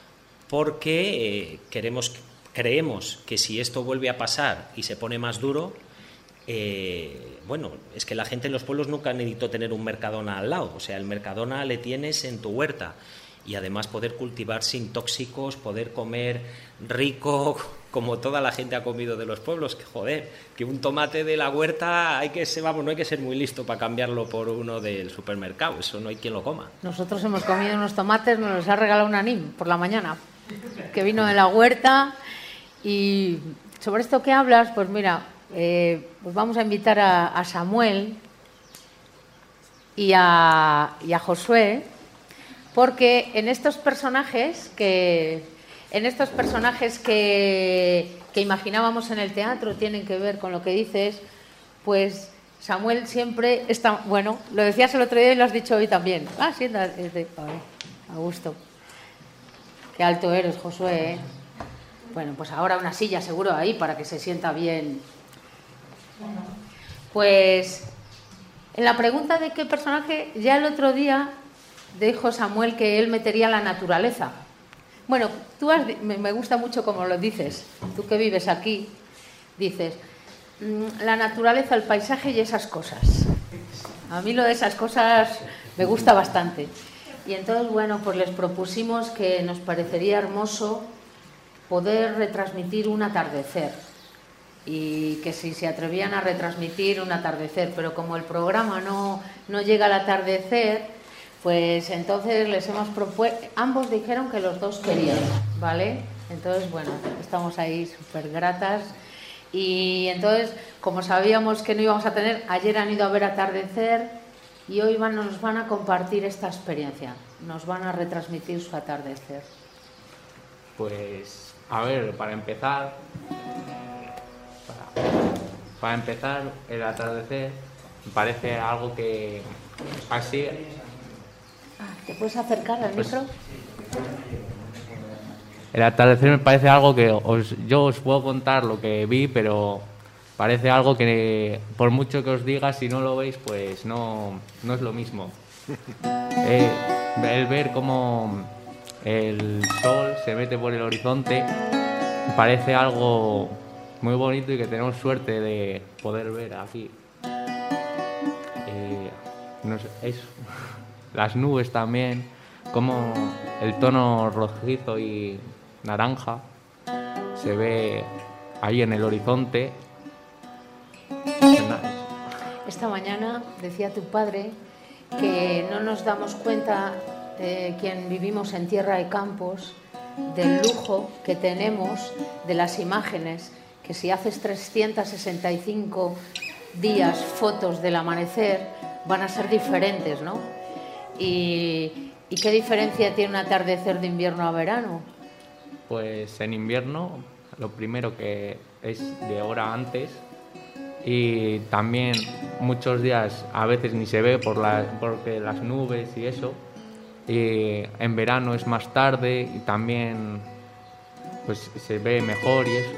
porque creemos que si esto vuelve a pasar y se pone más duro, bueno, es que la gente en los pueblos nunca necesitó tener un Mercadona al lado. O sea, el Mercadona le tienes en tu huerta, y además poder cultivar sin tóxicos, poder comer rico como toda la gente ha comido de los pueblos. Que joder, que un tomate de la huerta no hay que ser muy listo para cambiarlo por uno del supermercado. Eso no hay quien lo coma. Nosotros hemos comido unos tomates, nos los ha regalado una NIM por la mañana, que vino de la huerta. Y sobre esto que hablas, pues mira, pues vamos a invitar a Samuel y a Josué, porque en estos personajes que imaginábamos en el teatro tienen que ver con lo que dices. Pues Samuel siempre está, bueno, lo decías el otro día y lo has dicho hoy también. Sí, a gusto. Qué alto eres, Josué, ¿eh? Bueno, pues ahora una silla seguro ahí para que se sienta bien. Pues en la pregunta de qué personaje, ya el otro día dijo Samuel que él metería la naturaleza. Bueno, me gusta mucho como lo dices, tú que vives aquí, dices la naturaleza, el paisaje y esas cosas. A mí lo de esas cosas me gusta bastante. Y entonces, bueno, pues les propusimos que nos parecería hermoso poder retransmitir un atardecer, y que si se atrevían a retransmitir un atardecer, pero como el programa no llega al atardecer, pues entonces les hemos propuesto, ambos dijeron que los dos querían, ¿vale? Entonces, bueno, estamos ahí súper gratas. Y entonces, como sabíamos que no íbamos a tener, ayer han ido a ver atardecer y hoy nos van a compartir esta experiencia, nos van a retransmitir su atardecer. Pues, a ver, para empezar, el atardecer me parece algo que así puedes acercar al micro? El atardecer me parece algo que yo os puedo contar lo que vi, pero parece algo que por mucho que os diga, si no lo veis, pues no es lo mismo. El ver cómo el sol se mete por el horizonte me parece algo muy bonito y que tenemos suerte de poder ver aquí. No sé, eso. Las nubes también, como el tono rojizo y naranja se ve ahí en el horizonte. Esta mañana decía tu padre que no nos damos cuenta, quien vivimos en tierra y campos, del lujo que tenemos de las imágenes, que si haces 365 días fotos del amanecer van a ser diferentes, ¿no? ¿Y qué diferencia tiene un atardecer de invierno a verano? Pues en invierno lo primero que es de hora antes, y también muchos días a veces ni se ve porque las nubes y eso, y en verano es más tarde y también pues se ve mejor y eso.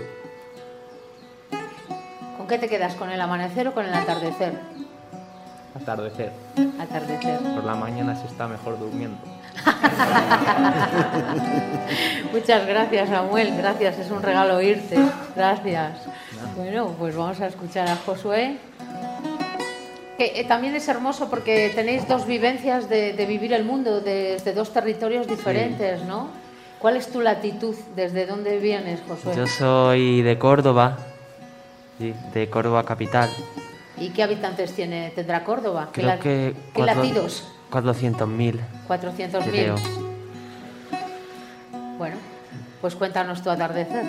¿Con qué te quedas? ¿Con el amanecer o con el atardecer? Atardecer. Atardecer. Por la mañana se está mejor durmiendo. Muchas gracias, Samuel, gracias, es un regalo oírte, gracias. Bueno, pues vamos a escuchar a Josué, que también es hermoso porque tenéis dos vivencias de vivir el mundo desde dos territorios diferentes, ¿no? ¿Cuál es tu latitud? ¿Desde dónde vienes, Josué? Yo soy de Córdoba, sí, de Córdoba capital. ¿Y qué habitantes tendrá Córdoba? Creo que ¿Qué latidos? 400.000. 400.000. Bueno, pues cuéntanos tu atardecer.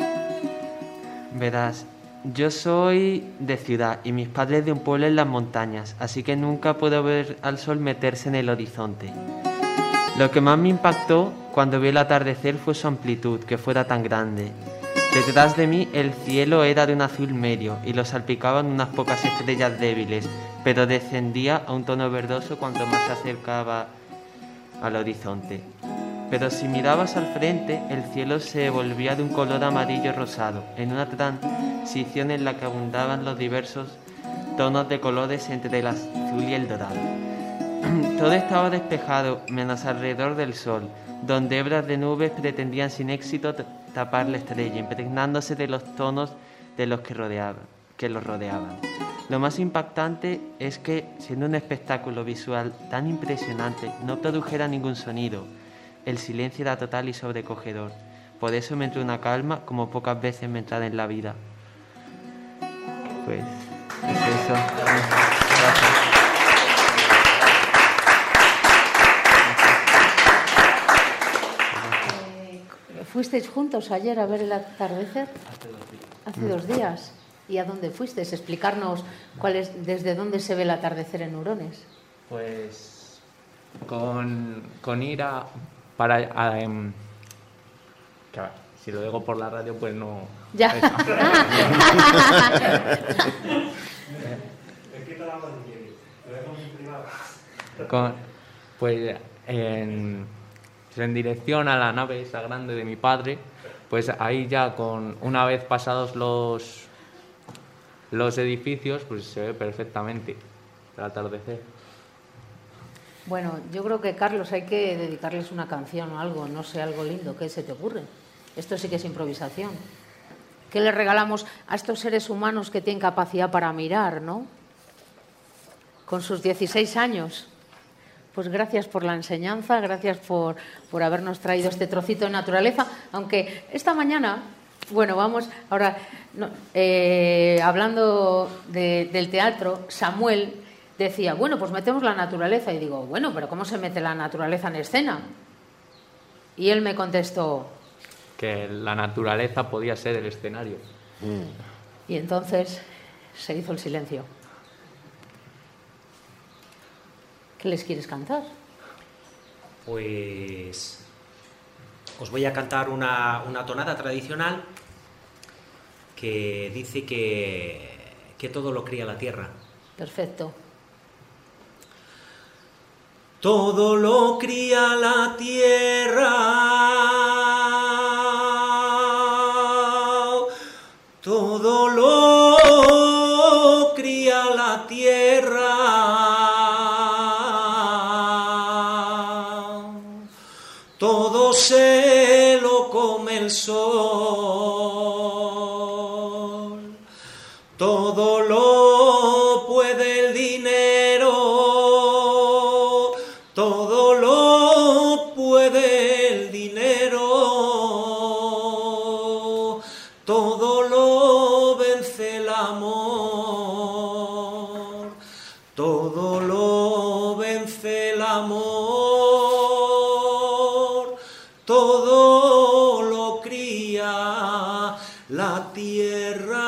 Verás, yo soy de ciudad y mis padres de un pueblo en las montañas, así que nunca puedo ver al sol meterse en el horizonte. Lo que más me impactó cuando vi el atardecer fue su amplitud, que fuera tan grande. Detrás de mí el cielo era de un azul medio y lo salpicaban unas pocas estrellas débiles, pero descendía a un tono verdoso cuanto más se acercaba al horizonte. Pero si mirabas al frente, el cielo se volvía de un color amarillo rosado, en una transición en la que abundaban los diversos tonos de colores entre el azul y el dorado. Todo estaba despejado, menos alrededor del sol, donde hebras de nubes pretendían sin éxito tapar la estrella, impregnándose de los tonos de los que los rodeaban. Lo más impactante es que, siendo un espectáculo visual tan impresionante, no produjera ningún sonido. El silencio era total y sobrecogedor. Por eso me entró una calma como pocas veces me entra en la vida. Pues es eso. Gracias. ¿Fuisteis juntos ayer a ver el atardecer? Hace 2 días. ¿Y a dónde fuisteis? Explicarnos desde dónde se ve el atardecer en Hurones. Pues con ir para que, si lo digo por la radio, pues no. Ya. Pues en dirección a la nave esa grande de mi padre, pues ahí ya una vez pasados los edificios, pues se ve perfectamente el atardecer. Bueno, yo creo que, Carlos, hay que dedicarles una canción o algo, no sé, algo lindo. ¿Qué se te ocurre? Esto sí que es improvisación. ¿Qué le regalamos a estos seres humanos que tienen capacidad para mirar, ¿no? Con sus 16 años. Pues gracias por la enseñanza, gracias por habernos traído este trocito de naturaleza. Aunque esta mañana, bueno, vamos ahora, hablando del teatro, Samuel decía, bueno, pues metemos la naturaleza. Y digo, bueno, pero ¿cómo se mete la naturaleza en escena? Y él me contestó... que la naturaleza podía ser el escenario. Y entonces se hizo el silencio. ¿Qué les quieres cantar? Pues os voy a cantar una tonada tradicional que dice que todo lo cría la tierra. Perfecto. todo lo cría la tierra, todo lo cría la tierra, todo se lo come el sol, todo lo puede el dinero, todo lo puede el dinero, todo lo vence el amor, todo lo vence el amor, todo lo cría la tierra.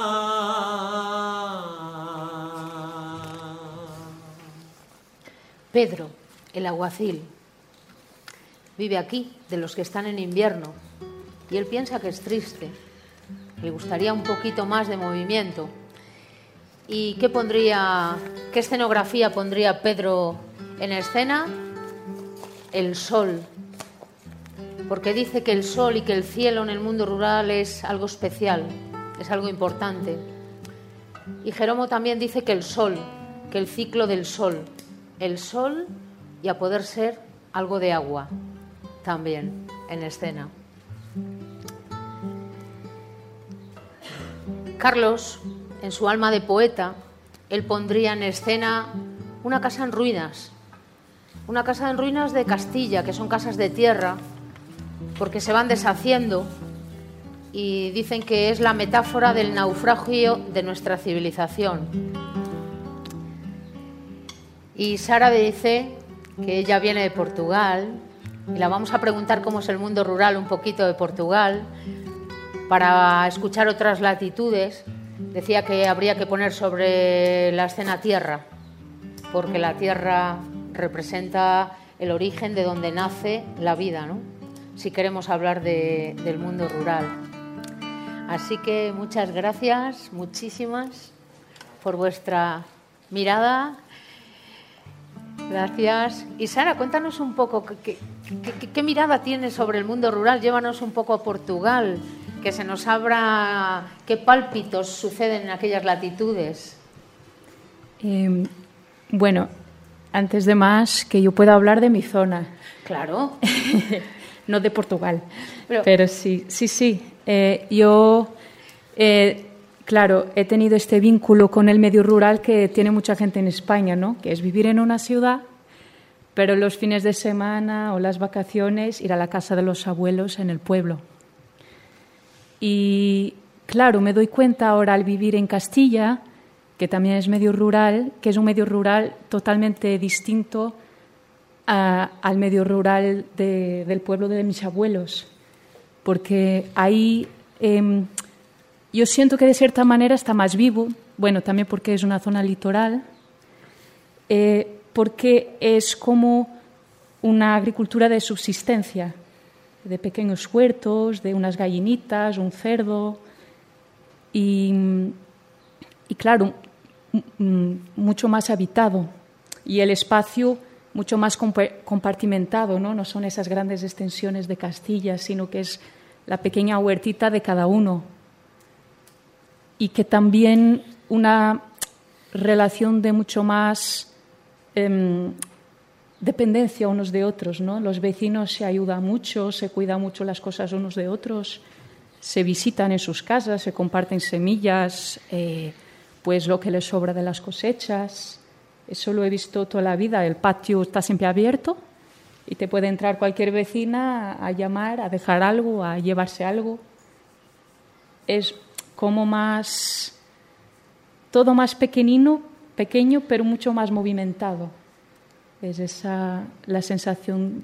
Pedro, el alguacil, vive aquí, de los que están en invierno, y él piensa que es triste. Le gustaría un poquito más de movimiento. ¿Y qué escenografía pondría Pedro en escena? El sol. Porque dice que el sol y que el cielo en el mundo rural es algo especial, es algo importante. Y Jeromo también dice que el sol, que el ciclo del sol, el sol y a poder ser algo de agua también en escena. Carlos, en su alma de poeta, él pondría en escena una casa en ruinas de Castilla, que son casas de tierra, porque se van deshaciendo y dicen que es la metáfora del naufragio de nuestra civilización. Y Sara dice que ella viene de Portugal y la vamos a preguntar cómo es el mundo rural un poquito de Portugal para escuchar otras latitudes. Decía que habría que poner sobre la escena tierra, porque la tierra representa el origen de donde nace la vida, ¿no? Si queremos hablar del mundo rural. Así que muchas gracias, muchísimas, por vuestra mirada. Gracias. Y Sara, cuéntanos un poco qué mirada tienes sobre el mundo rural. Llévanos un poco a Portugal, que se nos abra qué pálpitos suceden en aquellas latitudes. Bueno, antes de más, que yo pueda hablar de mi zona. Claro. No de Portugal, pero sí. Claro, he tenido este vínculo con el medio rural que tiene mucha gente en España, ¿no? Que es vivir en una ciudad, pero los fines de semana o las vacaciones ir a la casa de los abuelos en el pueblo. Y claro, me doy cuenta ahora al vivir en Castilla, que también es medio rural, que es un medio rural totalmente distinto al medio rural del pueblo de mis abuelos, porque ahí yo siento que de cierta manera está más vivo, bueno, también porque es una zona litoral, porque es como una agricultura de subsistencia, de pequeños huertos, de unas gallinitas, un cerdo, y claro, mucho más habitado, y el espacio mucho más compartimentado, ¿no? No son esas grandes extensiones de Castilla, sino que es la pequeña huertita de cada uno. Y que también una relación de mucho más dependencia unos de otros, ¿no? Los vecinos se ayudan mucho, se cuidan mucho las cosas unos de otros, se visitan en sus casas, se comparten semillas, pues lo que les sobra de las cosechas. Eso lo he visto toda la vida. El patio está siempre abierto y te puede entrar cualquier vecina a llamar, a dejar algo, a llevarse algo. Es como todo más pequeño, pero mucho más movimentado. Es esa la sensación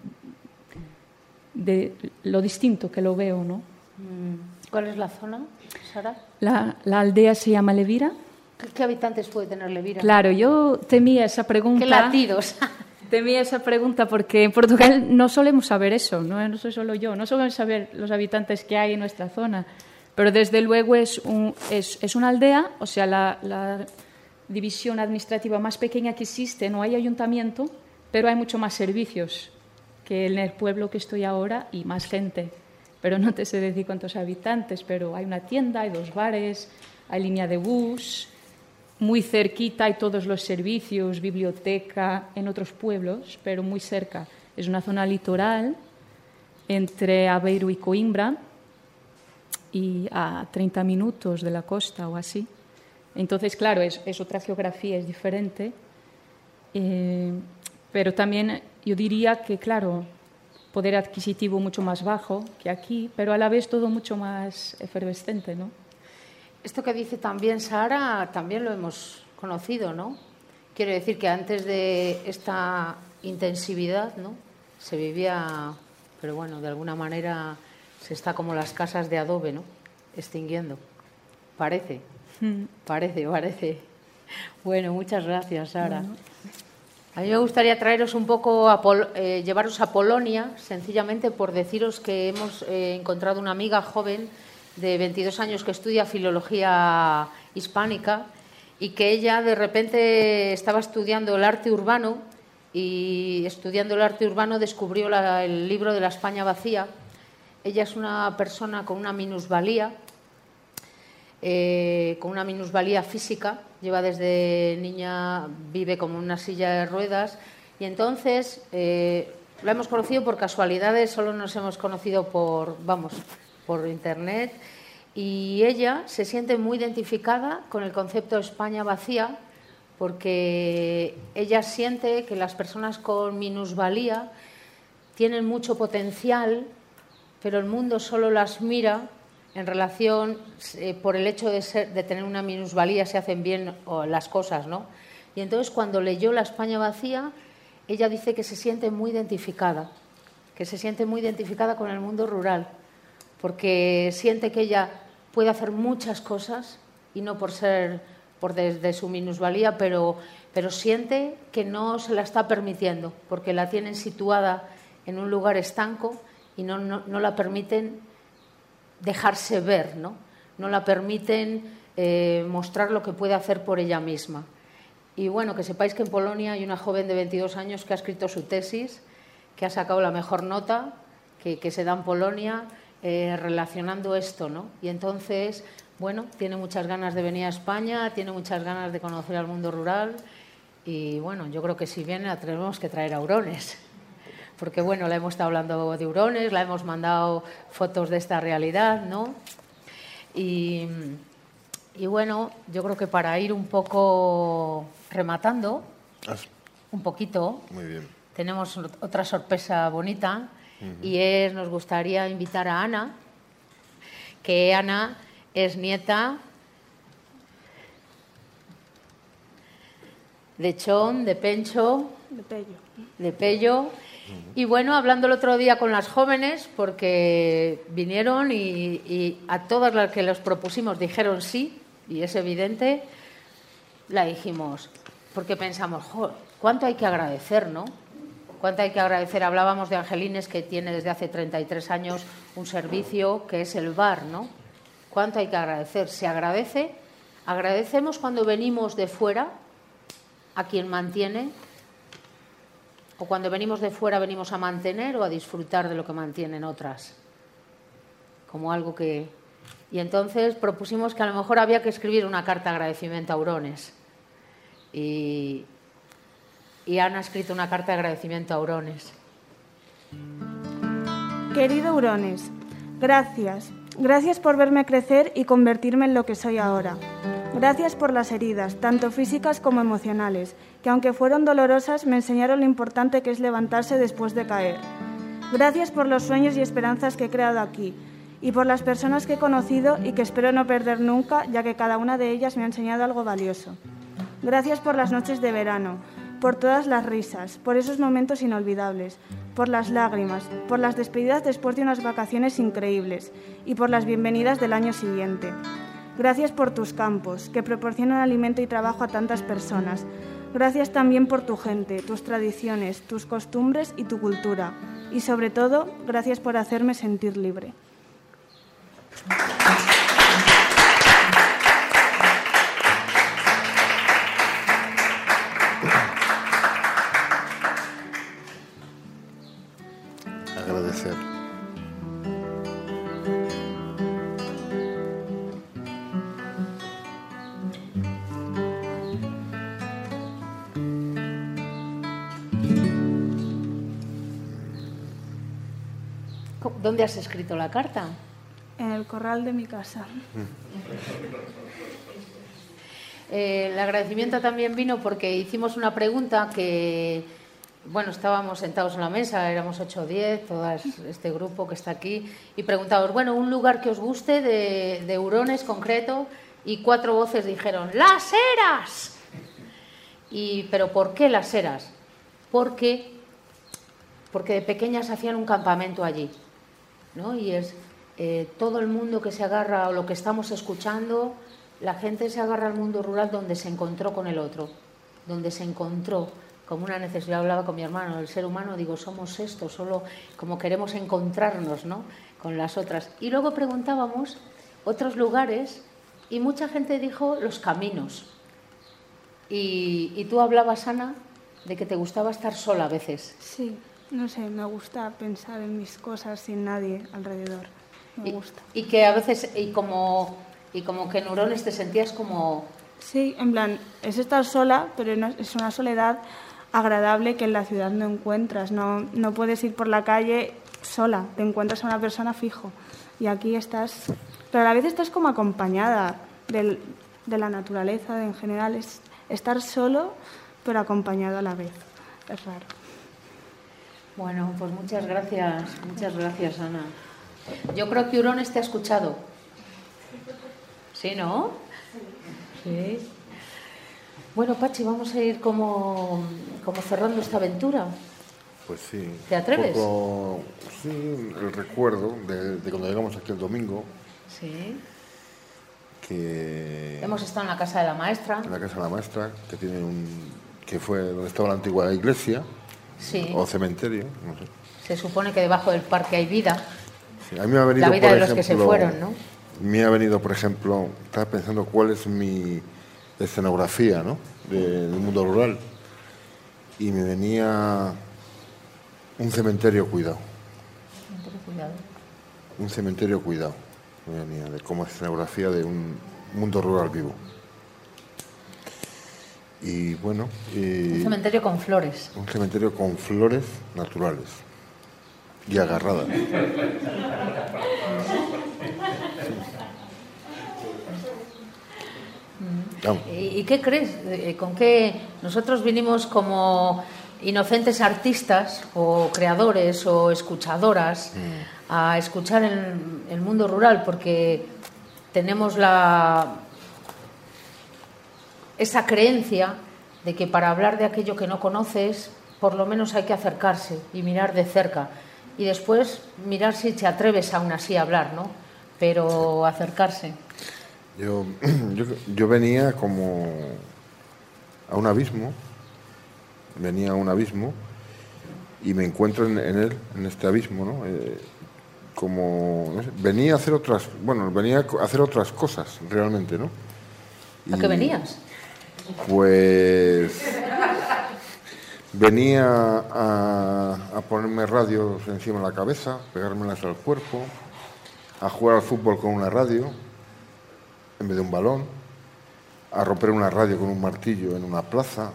de lo distinto que lo veo, ¿no? ¿Cuál es la zona, Sara? La aldea se llama Levira. ¿Qué habitantes puede tener Levira? Claro, yo temía esa pregunta. ¿Qué latidos? Temía esa pregunta porque en Portugal no solemos saber eso, no soy solo yo, no solemos saber los habitantes que hay en nuestra zona, pero desde luego es una aldea, o sea, la división administrativa más pequeña que existe, no hay ayuntamiento, pero hay mucho más servicios que en el pueblo que estoy ahora y más gente. Pero no te sé decir cuántos habitantes, pero hay una tienda, hay 2 bares, hay línea de bus, muy cerquita hay todos los servicios, biblioteca, en otros pueblos, pero muy cerca. Es una zona litoral entre Aveiro y Coimbra y a 30 minutos de la costa o así. Entonces, claro, es otra geografía, es diferente. Pero también yo diría que, claro, poder adquisitivo mucho más bajo que aquí, pero a la vez todo mucho más efervescente, ¿no? Esto que dice también Sara, también lo hemos conocido, ¿no? Quiero decir que antes de esta intensividad, ¿no?, se vivía, pero bueno, de alguna manera se está como las casas de adobe, ¿no?, extinguiendo. Parece. Bueno, muchas gracias, Sara. A mí me gustaría traeros un poco, llevaros a Polonia, sencillamente por deciros que hemos encontrado una amiga joven de 22 años que estudia filología hispánica y que ella de repente estaba estudiando el arte urbano y estudiando el arte urbano descubrió el libro de la España vacía. Ella es una persona con una minusvalía física, lleva desde niña, vive como en una silla de ruedas y entonces la hemos conocido por casualidades, solo nos hemos conocido por internet y ella se siente muy identificada con el concepto de España vacía porque ella siente que las personas con minusvalía tienen mucho potencial, pero el mundo solo las mira en relación, por el hecho de tener una minusvalía se hacen bien las cosas, ¿no? Y entonces cuando leyó La España vacía, ella dice que se siente muy identificada con el mundo rural, porque siente que ella puede hacer muchas cosas y no desde su minusvalía, pero siente que no se la está permitiendo, porque la tienen situada en un lugar estanco y no la permiten dejarse ver, ¿no? No la permiten mostrar lo que puede hacer por ella misma. Y bueno, que sepáis que en Polonia hay una joven de 22 años que ha escrito su tesis, que ha sacado la mejor nota que se da en Polonia relacionando esto, ¿no? Y entonces, bueno, tiene muchas ganas de venir a España, tiene muchas ganas de conocer al mundo rural y bueno, yo creo que si viene la tenemos que traer a Hurones. Porque, bueno, la hemos estado hablando de Hurones, la hemos mandado fotos de esta realidad, ¿no? Y bueno, yo creo que para ir un poco rematando, un poquito, muy bien, tenemos otra sorpresa bonita y nos gustaría invitar a Ana, que Ana es nieta de Chon, de Pencho, de Pello. Y bueno, hablando el otro día con las jóvenes, porque vinieron y a todas las que los propusimos dijeron sí, y es evidente, la dijimos, porque pensamos, ¿cuánto hay que agradecer, no? ¿Cuánto hay que agradecer? Hablábamos de Angelines, que tiene desde hace 33 años un servicio que es el bar, ¿no? ¿Cuánto hay que agradecer? Se agradece. Agradecemos cuando venimos de fuera a quien mantiene, o cuando venimos de fuera venimos a mantener o a disfrutar de lo que mantienen otras, como algo que... Y entonces propusimos que a lo mejor había que escribir una carta de agradecimiento a Hurones. Y Ana ha escrito una carta de agradecimiento a Hurones. Querido Hurones, gracias. Gracias por verme crecer y convertirme en lo que soy ahora. Gracias por las heridas, tanto físicas como emocionales, que aunque fueron dolorosas me enseñaron lo importante que es levantarse después de caer. Gracias por los sueños y esperanzas que he creado aquí, y por las personas que he conocido y que espero no perder nunca, ya que cada una de ellas me ha enseñado algo valioso. Gracias por las noches de verano, por todas las risas, por esos momentos inolvidables, por las lágrimas, por las despedidas después de unas vacaciones increíbles y por las bienvenidas del año siguiente. Gracias por tus campos, que proporcionan alimento y trabajo a tantas personas. Gracias también por tu gente, tus tradiciones, tus costumbres y tu cultura. Y sobre todo, gracias por hacerme sentir libre. agradecer. ¿Dónde has escrito la carta? En el corral de mi casa. El agradecimiento también vino porque hicimos una pregunta que, bueno, estábamos sentados en la mesa, éramos 8 o 10, todo este grupo que está aquí, y preguntábamos, bueno, un lugar que os guste de Hurones concreto, y 4 voces dijeron, ¡Las Heras! ¿Pero por qué Las Heras? Porque de pequeñas hacían un campamento allí, ¿no? Y es todo el mundo que se agarra, o lo que estamos escuchando, la gente se agarra al mundo rural donde se encontró con el otro, donde se encontró como una necesidad. Hablaba con mi hermano, el ser humano, digo, somos esto, solo como queremos encontrarnos, ¿no?, con las otras. Y luego preguntábamos otros lugares y mucha gente dijo los caminos. Y tú hablabas, Ana, de que te gustaba estar sola a veces. Sí, no sé, me gusta pensar en mis cosas sin nadie alrededor. Me gusta. Y que a veces, y como que en Hurones te sentías como... Sí, en plan, es estar sola, pero es una soledad agradable que en la ciudad no encuentras. No puedes ir por la calle sola, te encuentras a una persona fijo. Y aquí estás... Pero a la vez estás como acompañada de la naturaleza, en general. Es estar solo, pero acompañado a la vez. Es raro. Bueno, pues muchas gracias, Ana. Yo creo que Hurones te ha escuchado. ¿Sí, no? Sí. Bueno, Pachi, vamos a ir como cerrando esta aventura. Pues sí. ¿Te atreves? Sí, el recuerdo de cuando llegamos aquí el domingo. Sí. Que hemos estado en la casa de la maestra. En la casa de la maestra, que fue donde estaba la antigua iglesia. Sí. O cementerio, no sé. Se supone que debajo del parque hay vida. Sí, a mí me ha venido, la vida de los que se fueron, ¿no? Me ha venido, por ejemplo, estaba pensando cuál es mi escenografía, ¿no?, del mundo rural. Y me venía un cementerio cuidado. Un cementerio cuidado. Me venía como escenografía de un mundo rural vivo. Y bueno... un cementerio con flores. Un cementerio con flores naturales. Y agarradas. ¿Y qué crees? ¿Con qué nosotros vinimos como inocentes artistas o creadores o escuchadoras a escuchar el mundo rural? Porque tenemos esa creencia de que para hablar de aquello que no conoces, por lo menos hay que acercarse y mirar de cerca. Y después mirar si te atreves aún así a hablar, ¿no? Pero acercarse. Yo venía como a un abismo, y me encuentro en él, en este abismo, ¿no? No sé, venía a hacer otras cosas realmente, ¿no? ¿A qué venías? Pues venía a ponerme radios encima de la cabeza, pegármelas al cuerpo, a jugar al fútbol con una radio en vez de un balón, a romper una radio con un martillo en una plaza,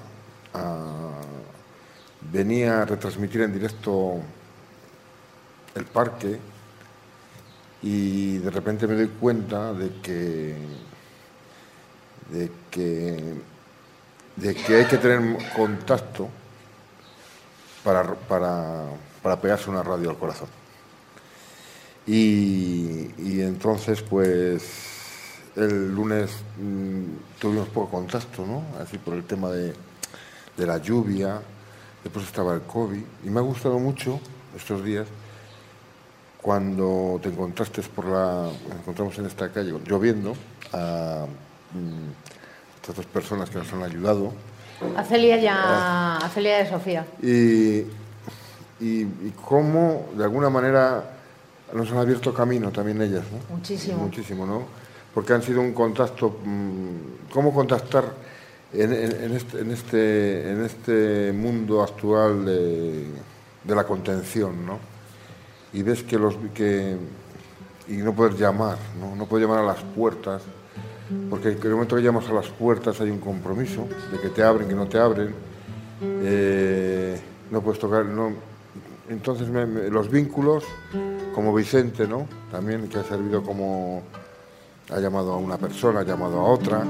venía a retransmitir en directo el parque, y de repente me doy cuenta de que hay que tener contacto para pegarse una radio al corazón. Y entonces, pues, el lunes tuvimos poco contacto, ¿no? Así por el tema de la lluvia, después estaba el COVID, y me ha gustado mucho estos días cuando te encontraste nos encontramos en esta calle lloviendo a estas 2 personas que nos han ayudado. A Celia y a Sofía. Y cómo, de alguna manera, nos han abierto camino también ellas, ¿no? Muchísimo. Muchísimo, ¿no? Porque han sido un contacto... ¿Cómo contactar en este mundo actual de la contención, ¿no? y ves y no puedes llamar, no puedes llamar a las puertas, porque en el momento que llamas a las puertas hay un compromiso de que te abren, que no te abren, no puedes tocar, no. Entonces los vínculos, como Vicente, ¿no? También, que ha servido como, ha llamado a una persona, ha llamado a otra,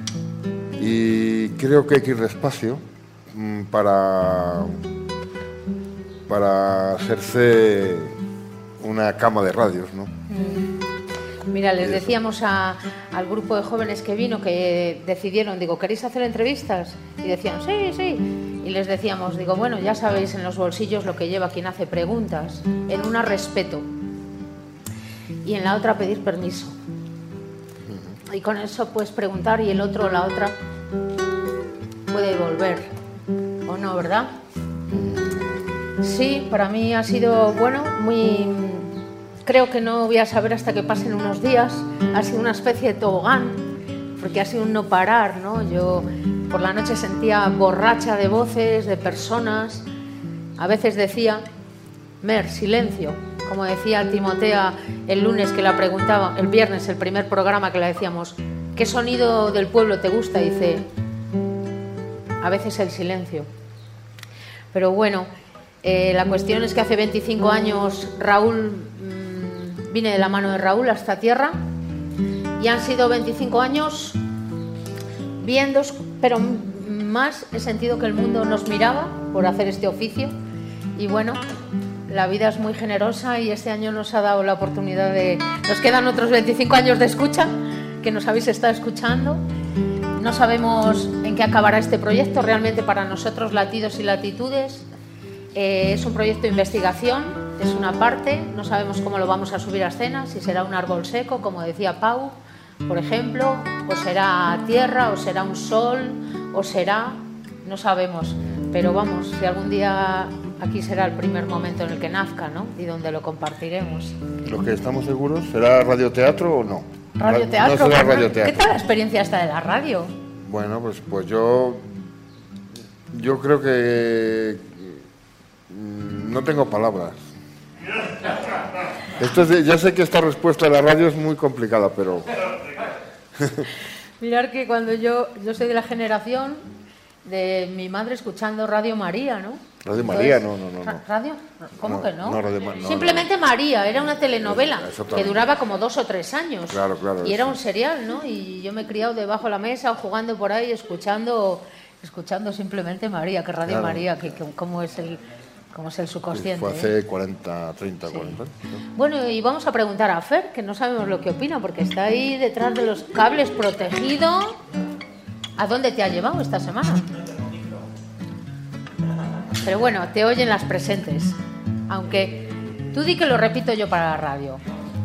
y creo que hay que ir despacio para hacerse una cama de radios, ¿no? Mira, les decíamos al grupo de jóvenes que vino que decidieron, digo, ¿queréis hacer entrevistas? Y decían, sí, sí. Y les decíamos, digo, bueno, ya sabéis en los bolsillos lo que lleva quien hace preguntas. En una respeto y en la otra pedir permiso. Y con eso puedes preguntar y el otro o la otra puede volver. ¿O no, verdad? Sí, para mí ha sido, bueno, muy... Creo que no voy a saber hasta que pasen unos días. Ha sido una especie de tobogán, porque ha sido un no parar, ¿no? Yo por la noche sentía borracha de voces, de personas. A veces decía, Mer, silencio. Como decía Timotea el lunes que la preguntaba, el viernes, el primer programa que le decíamos, ¿qué sonido del pueblo te gusta? Dice, a veces el silencio. Pero bueno, la cuestión es que hace 25 años vine de la mano de Raúl a esta tierra y han sido 25 años viendo, pero más he sentido que el mundo nos miraba por hacer este oficio y bueno, la vida es muy generosa y este año nos ha dado la oportunidad de... Nos quedan otros 25 años de escucha, que nos habéis estado escuchando. No sabemos en qué acabará este proyecto, realmente para nosotros Latidos y Latitudes es un proyecto de investigación. Es una parte, no sabemos cómo lo vamos a subir a escena, si será un árbol seco, como decía Pau, por ejemplo, o será tierra, o será un sol, o será, no sabemos, pero vamos, si algún día aquí será el primer momento en el que nazca, ¿no? Y donde lo compartiremos. Lo que estamos seguros, ¿será radioteatro o no? Radioteatro, no será radioteatro. ¿Qué tal la experiencia esta de la radio? Bueno, pues yo creo que no tengo palabras. Ya sé que esta respuesta de la radio es muy complicada, pero... Mirar que cuando yo soy de la generación de mi madre escuchando Radio María, ¿no? Radio María, no. ¿Radio? ¿Cómo que no? No, Simplemente María, era una telenovela que duraba como 2 o 3 años. Claro. Y era un serial, ¿no? Y yo me he criado debajo de la mesa o jugando por ahí, escuchando simplemente María, que Radio María, que cómo es el subconsciente. Fue hace 40. Bueno, y vamos a preguntar a Fer, que no sabemos lo que opina, porque está ahí detrás de los cables protegido. ¿A dónde te ha llevado esta semana? Pero bueno, te oyen las presentes. Aunque tú di que lo repito yo para la radio.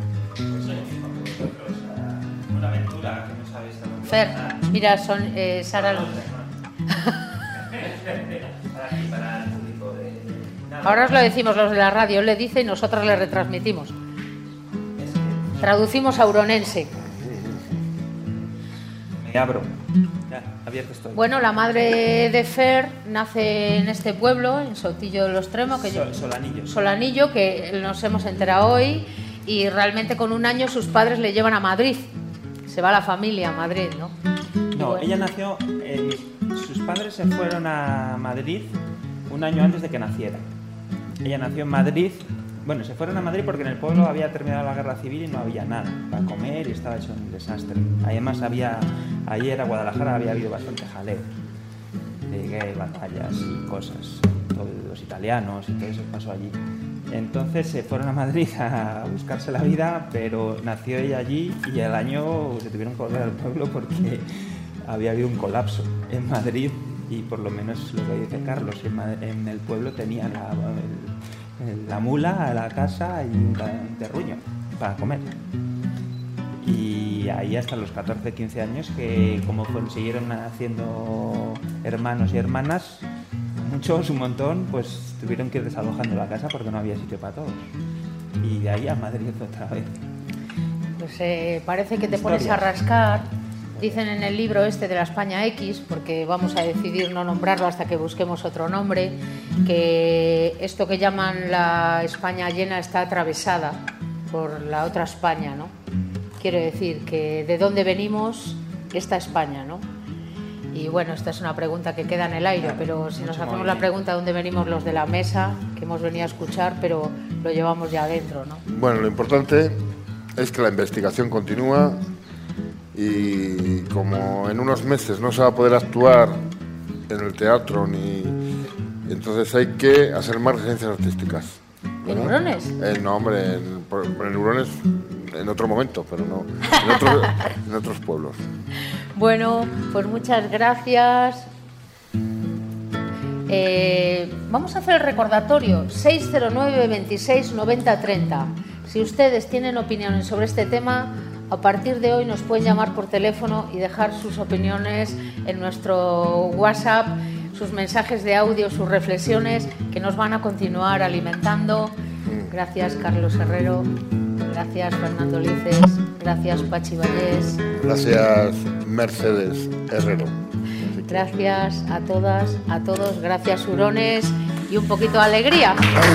Una aventura que no sabes. Fer, mira, son Sara. Ahora os lo decimos los de la radio, él le dice y nosotras le retransmitimos. Traducimos a uronense. Me abro. Ya, abierto estoy. Bueno, la madre de Fer nace en este pueblo, en Sotillo de los Tremos, Solanillo, que nos hemos enterado hoy, y realmente con 1 año sus padres le llevan a Madrid. Se va la familia a Madrid, ¿no? No, bueno. Ella nació, sus padres se fueron a Madrid 1 año antes de que naciera. Ella nació en Madrid. Bueno, se fueron a Madrid porque en el pueblo había terminado la guerra civil y no había nada para comer y estaba hecho un desastre. Además ayer a Guadalajara había habido bastante jaleo de batallas y cosas, todos los italianos y todo eso pasó allí. Entonces se fueron a Madrid a buscarse la vida, pero nació ella allí y al año se tuvieron que volver al pueblo porque había habido un colapso en Madrid y por lo menos lo que dice Carlos, en el pueblo tenían la mula a la casa y un terruño para comer. Y ahí hasta los 14, 15 años que como siguieron haciendo hermanos y hermanas, muchos, un montón, pues tuvieron que ir desalojando la casa porque no había sitio para todos. Y de ahí a Madrid otra vez. Pues parece que te pones a rascar Dicen en el libro este de la España X, porque vamos a decidir no nombrarlo hasta que busquemos otro nombre, que esto que llaman la España llena está atravesada por la otra España, ¿no? Quiero decir que de dónde venimos esta España, ¿no? Y bueno, esta es una pregunta que queda en el aire, pero si nos hacemos la pregunta de dónde venimos los de la mesa, que hemos venido a escuchar, pero lo llevamos ya adentro, ¿no? Bueno, lo importante es que la investigación continúa y como en unos meses no se va a poder actuar en el teatro entonces hay que hacer más residencias artísticas. ¿En Hurones? No, hombre, en Hurones en otro momento, pero no en otros pueblos. Bueno, pues muchas gracias. Vamos a hacer el recordatorio 609 26 90 30. Si ustedes tienen opiniones sobre este tema, a partir de hoy nos pueden llamar por teléfono y dejar sus opiniones en nuestro WhatsApp, sus mensajes de audio, sus reflexiones, que nos van a continuar alimentando. Gracias, Carlos Herrero. Gracias, Fernando Lices. Gracias, Pachi Vallés. Gracias, Mercedes Herrero. Gracias a todas, a todos. Gracias, Hurones. Y un poquito de alegría.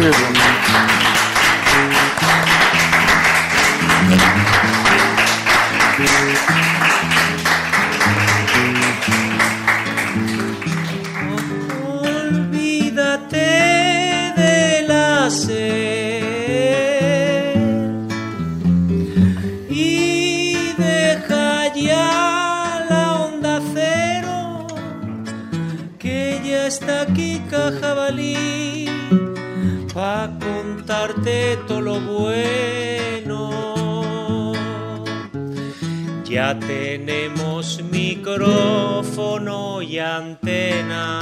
Olvídate del hacer y deja ya la onda cero, que ya está aquí Cajabalí pa' contarte todo lo bueno. Ya tenemos micrófono y antena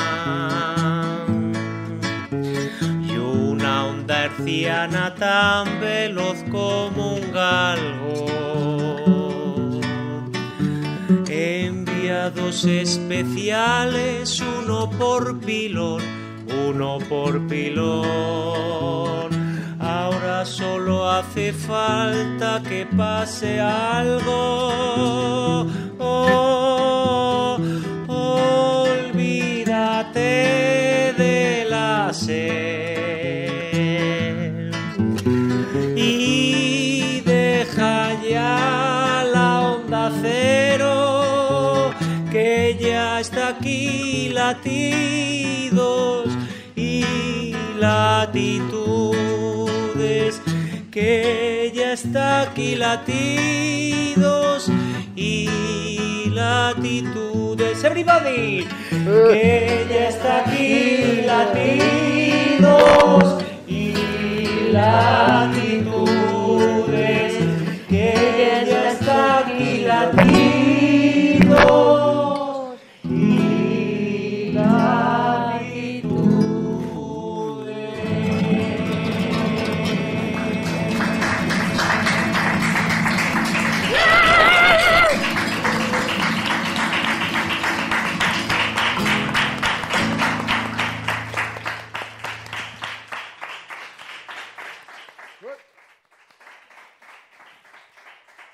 y una onda herciana tan veloz como un galgo. Enviados especiales, uno por pilón. Ahora solo hace falta que pase algo. Olvídate del hacer y deja ya la onda cero, que ya está aquí latidos y latitudes, que ya está aquí latidos y latitudes. Everybody, que ya está aquí latidos y latitudes, que ya está aquí latidos y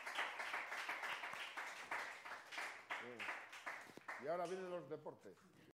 Y ahora vienen los deportes.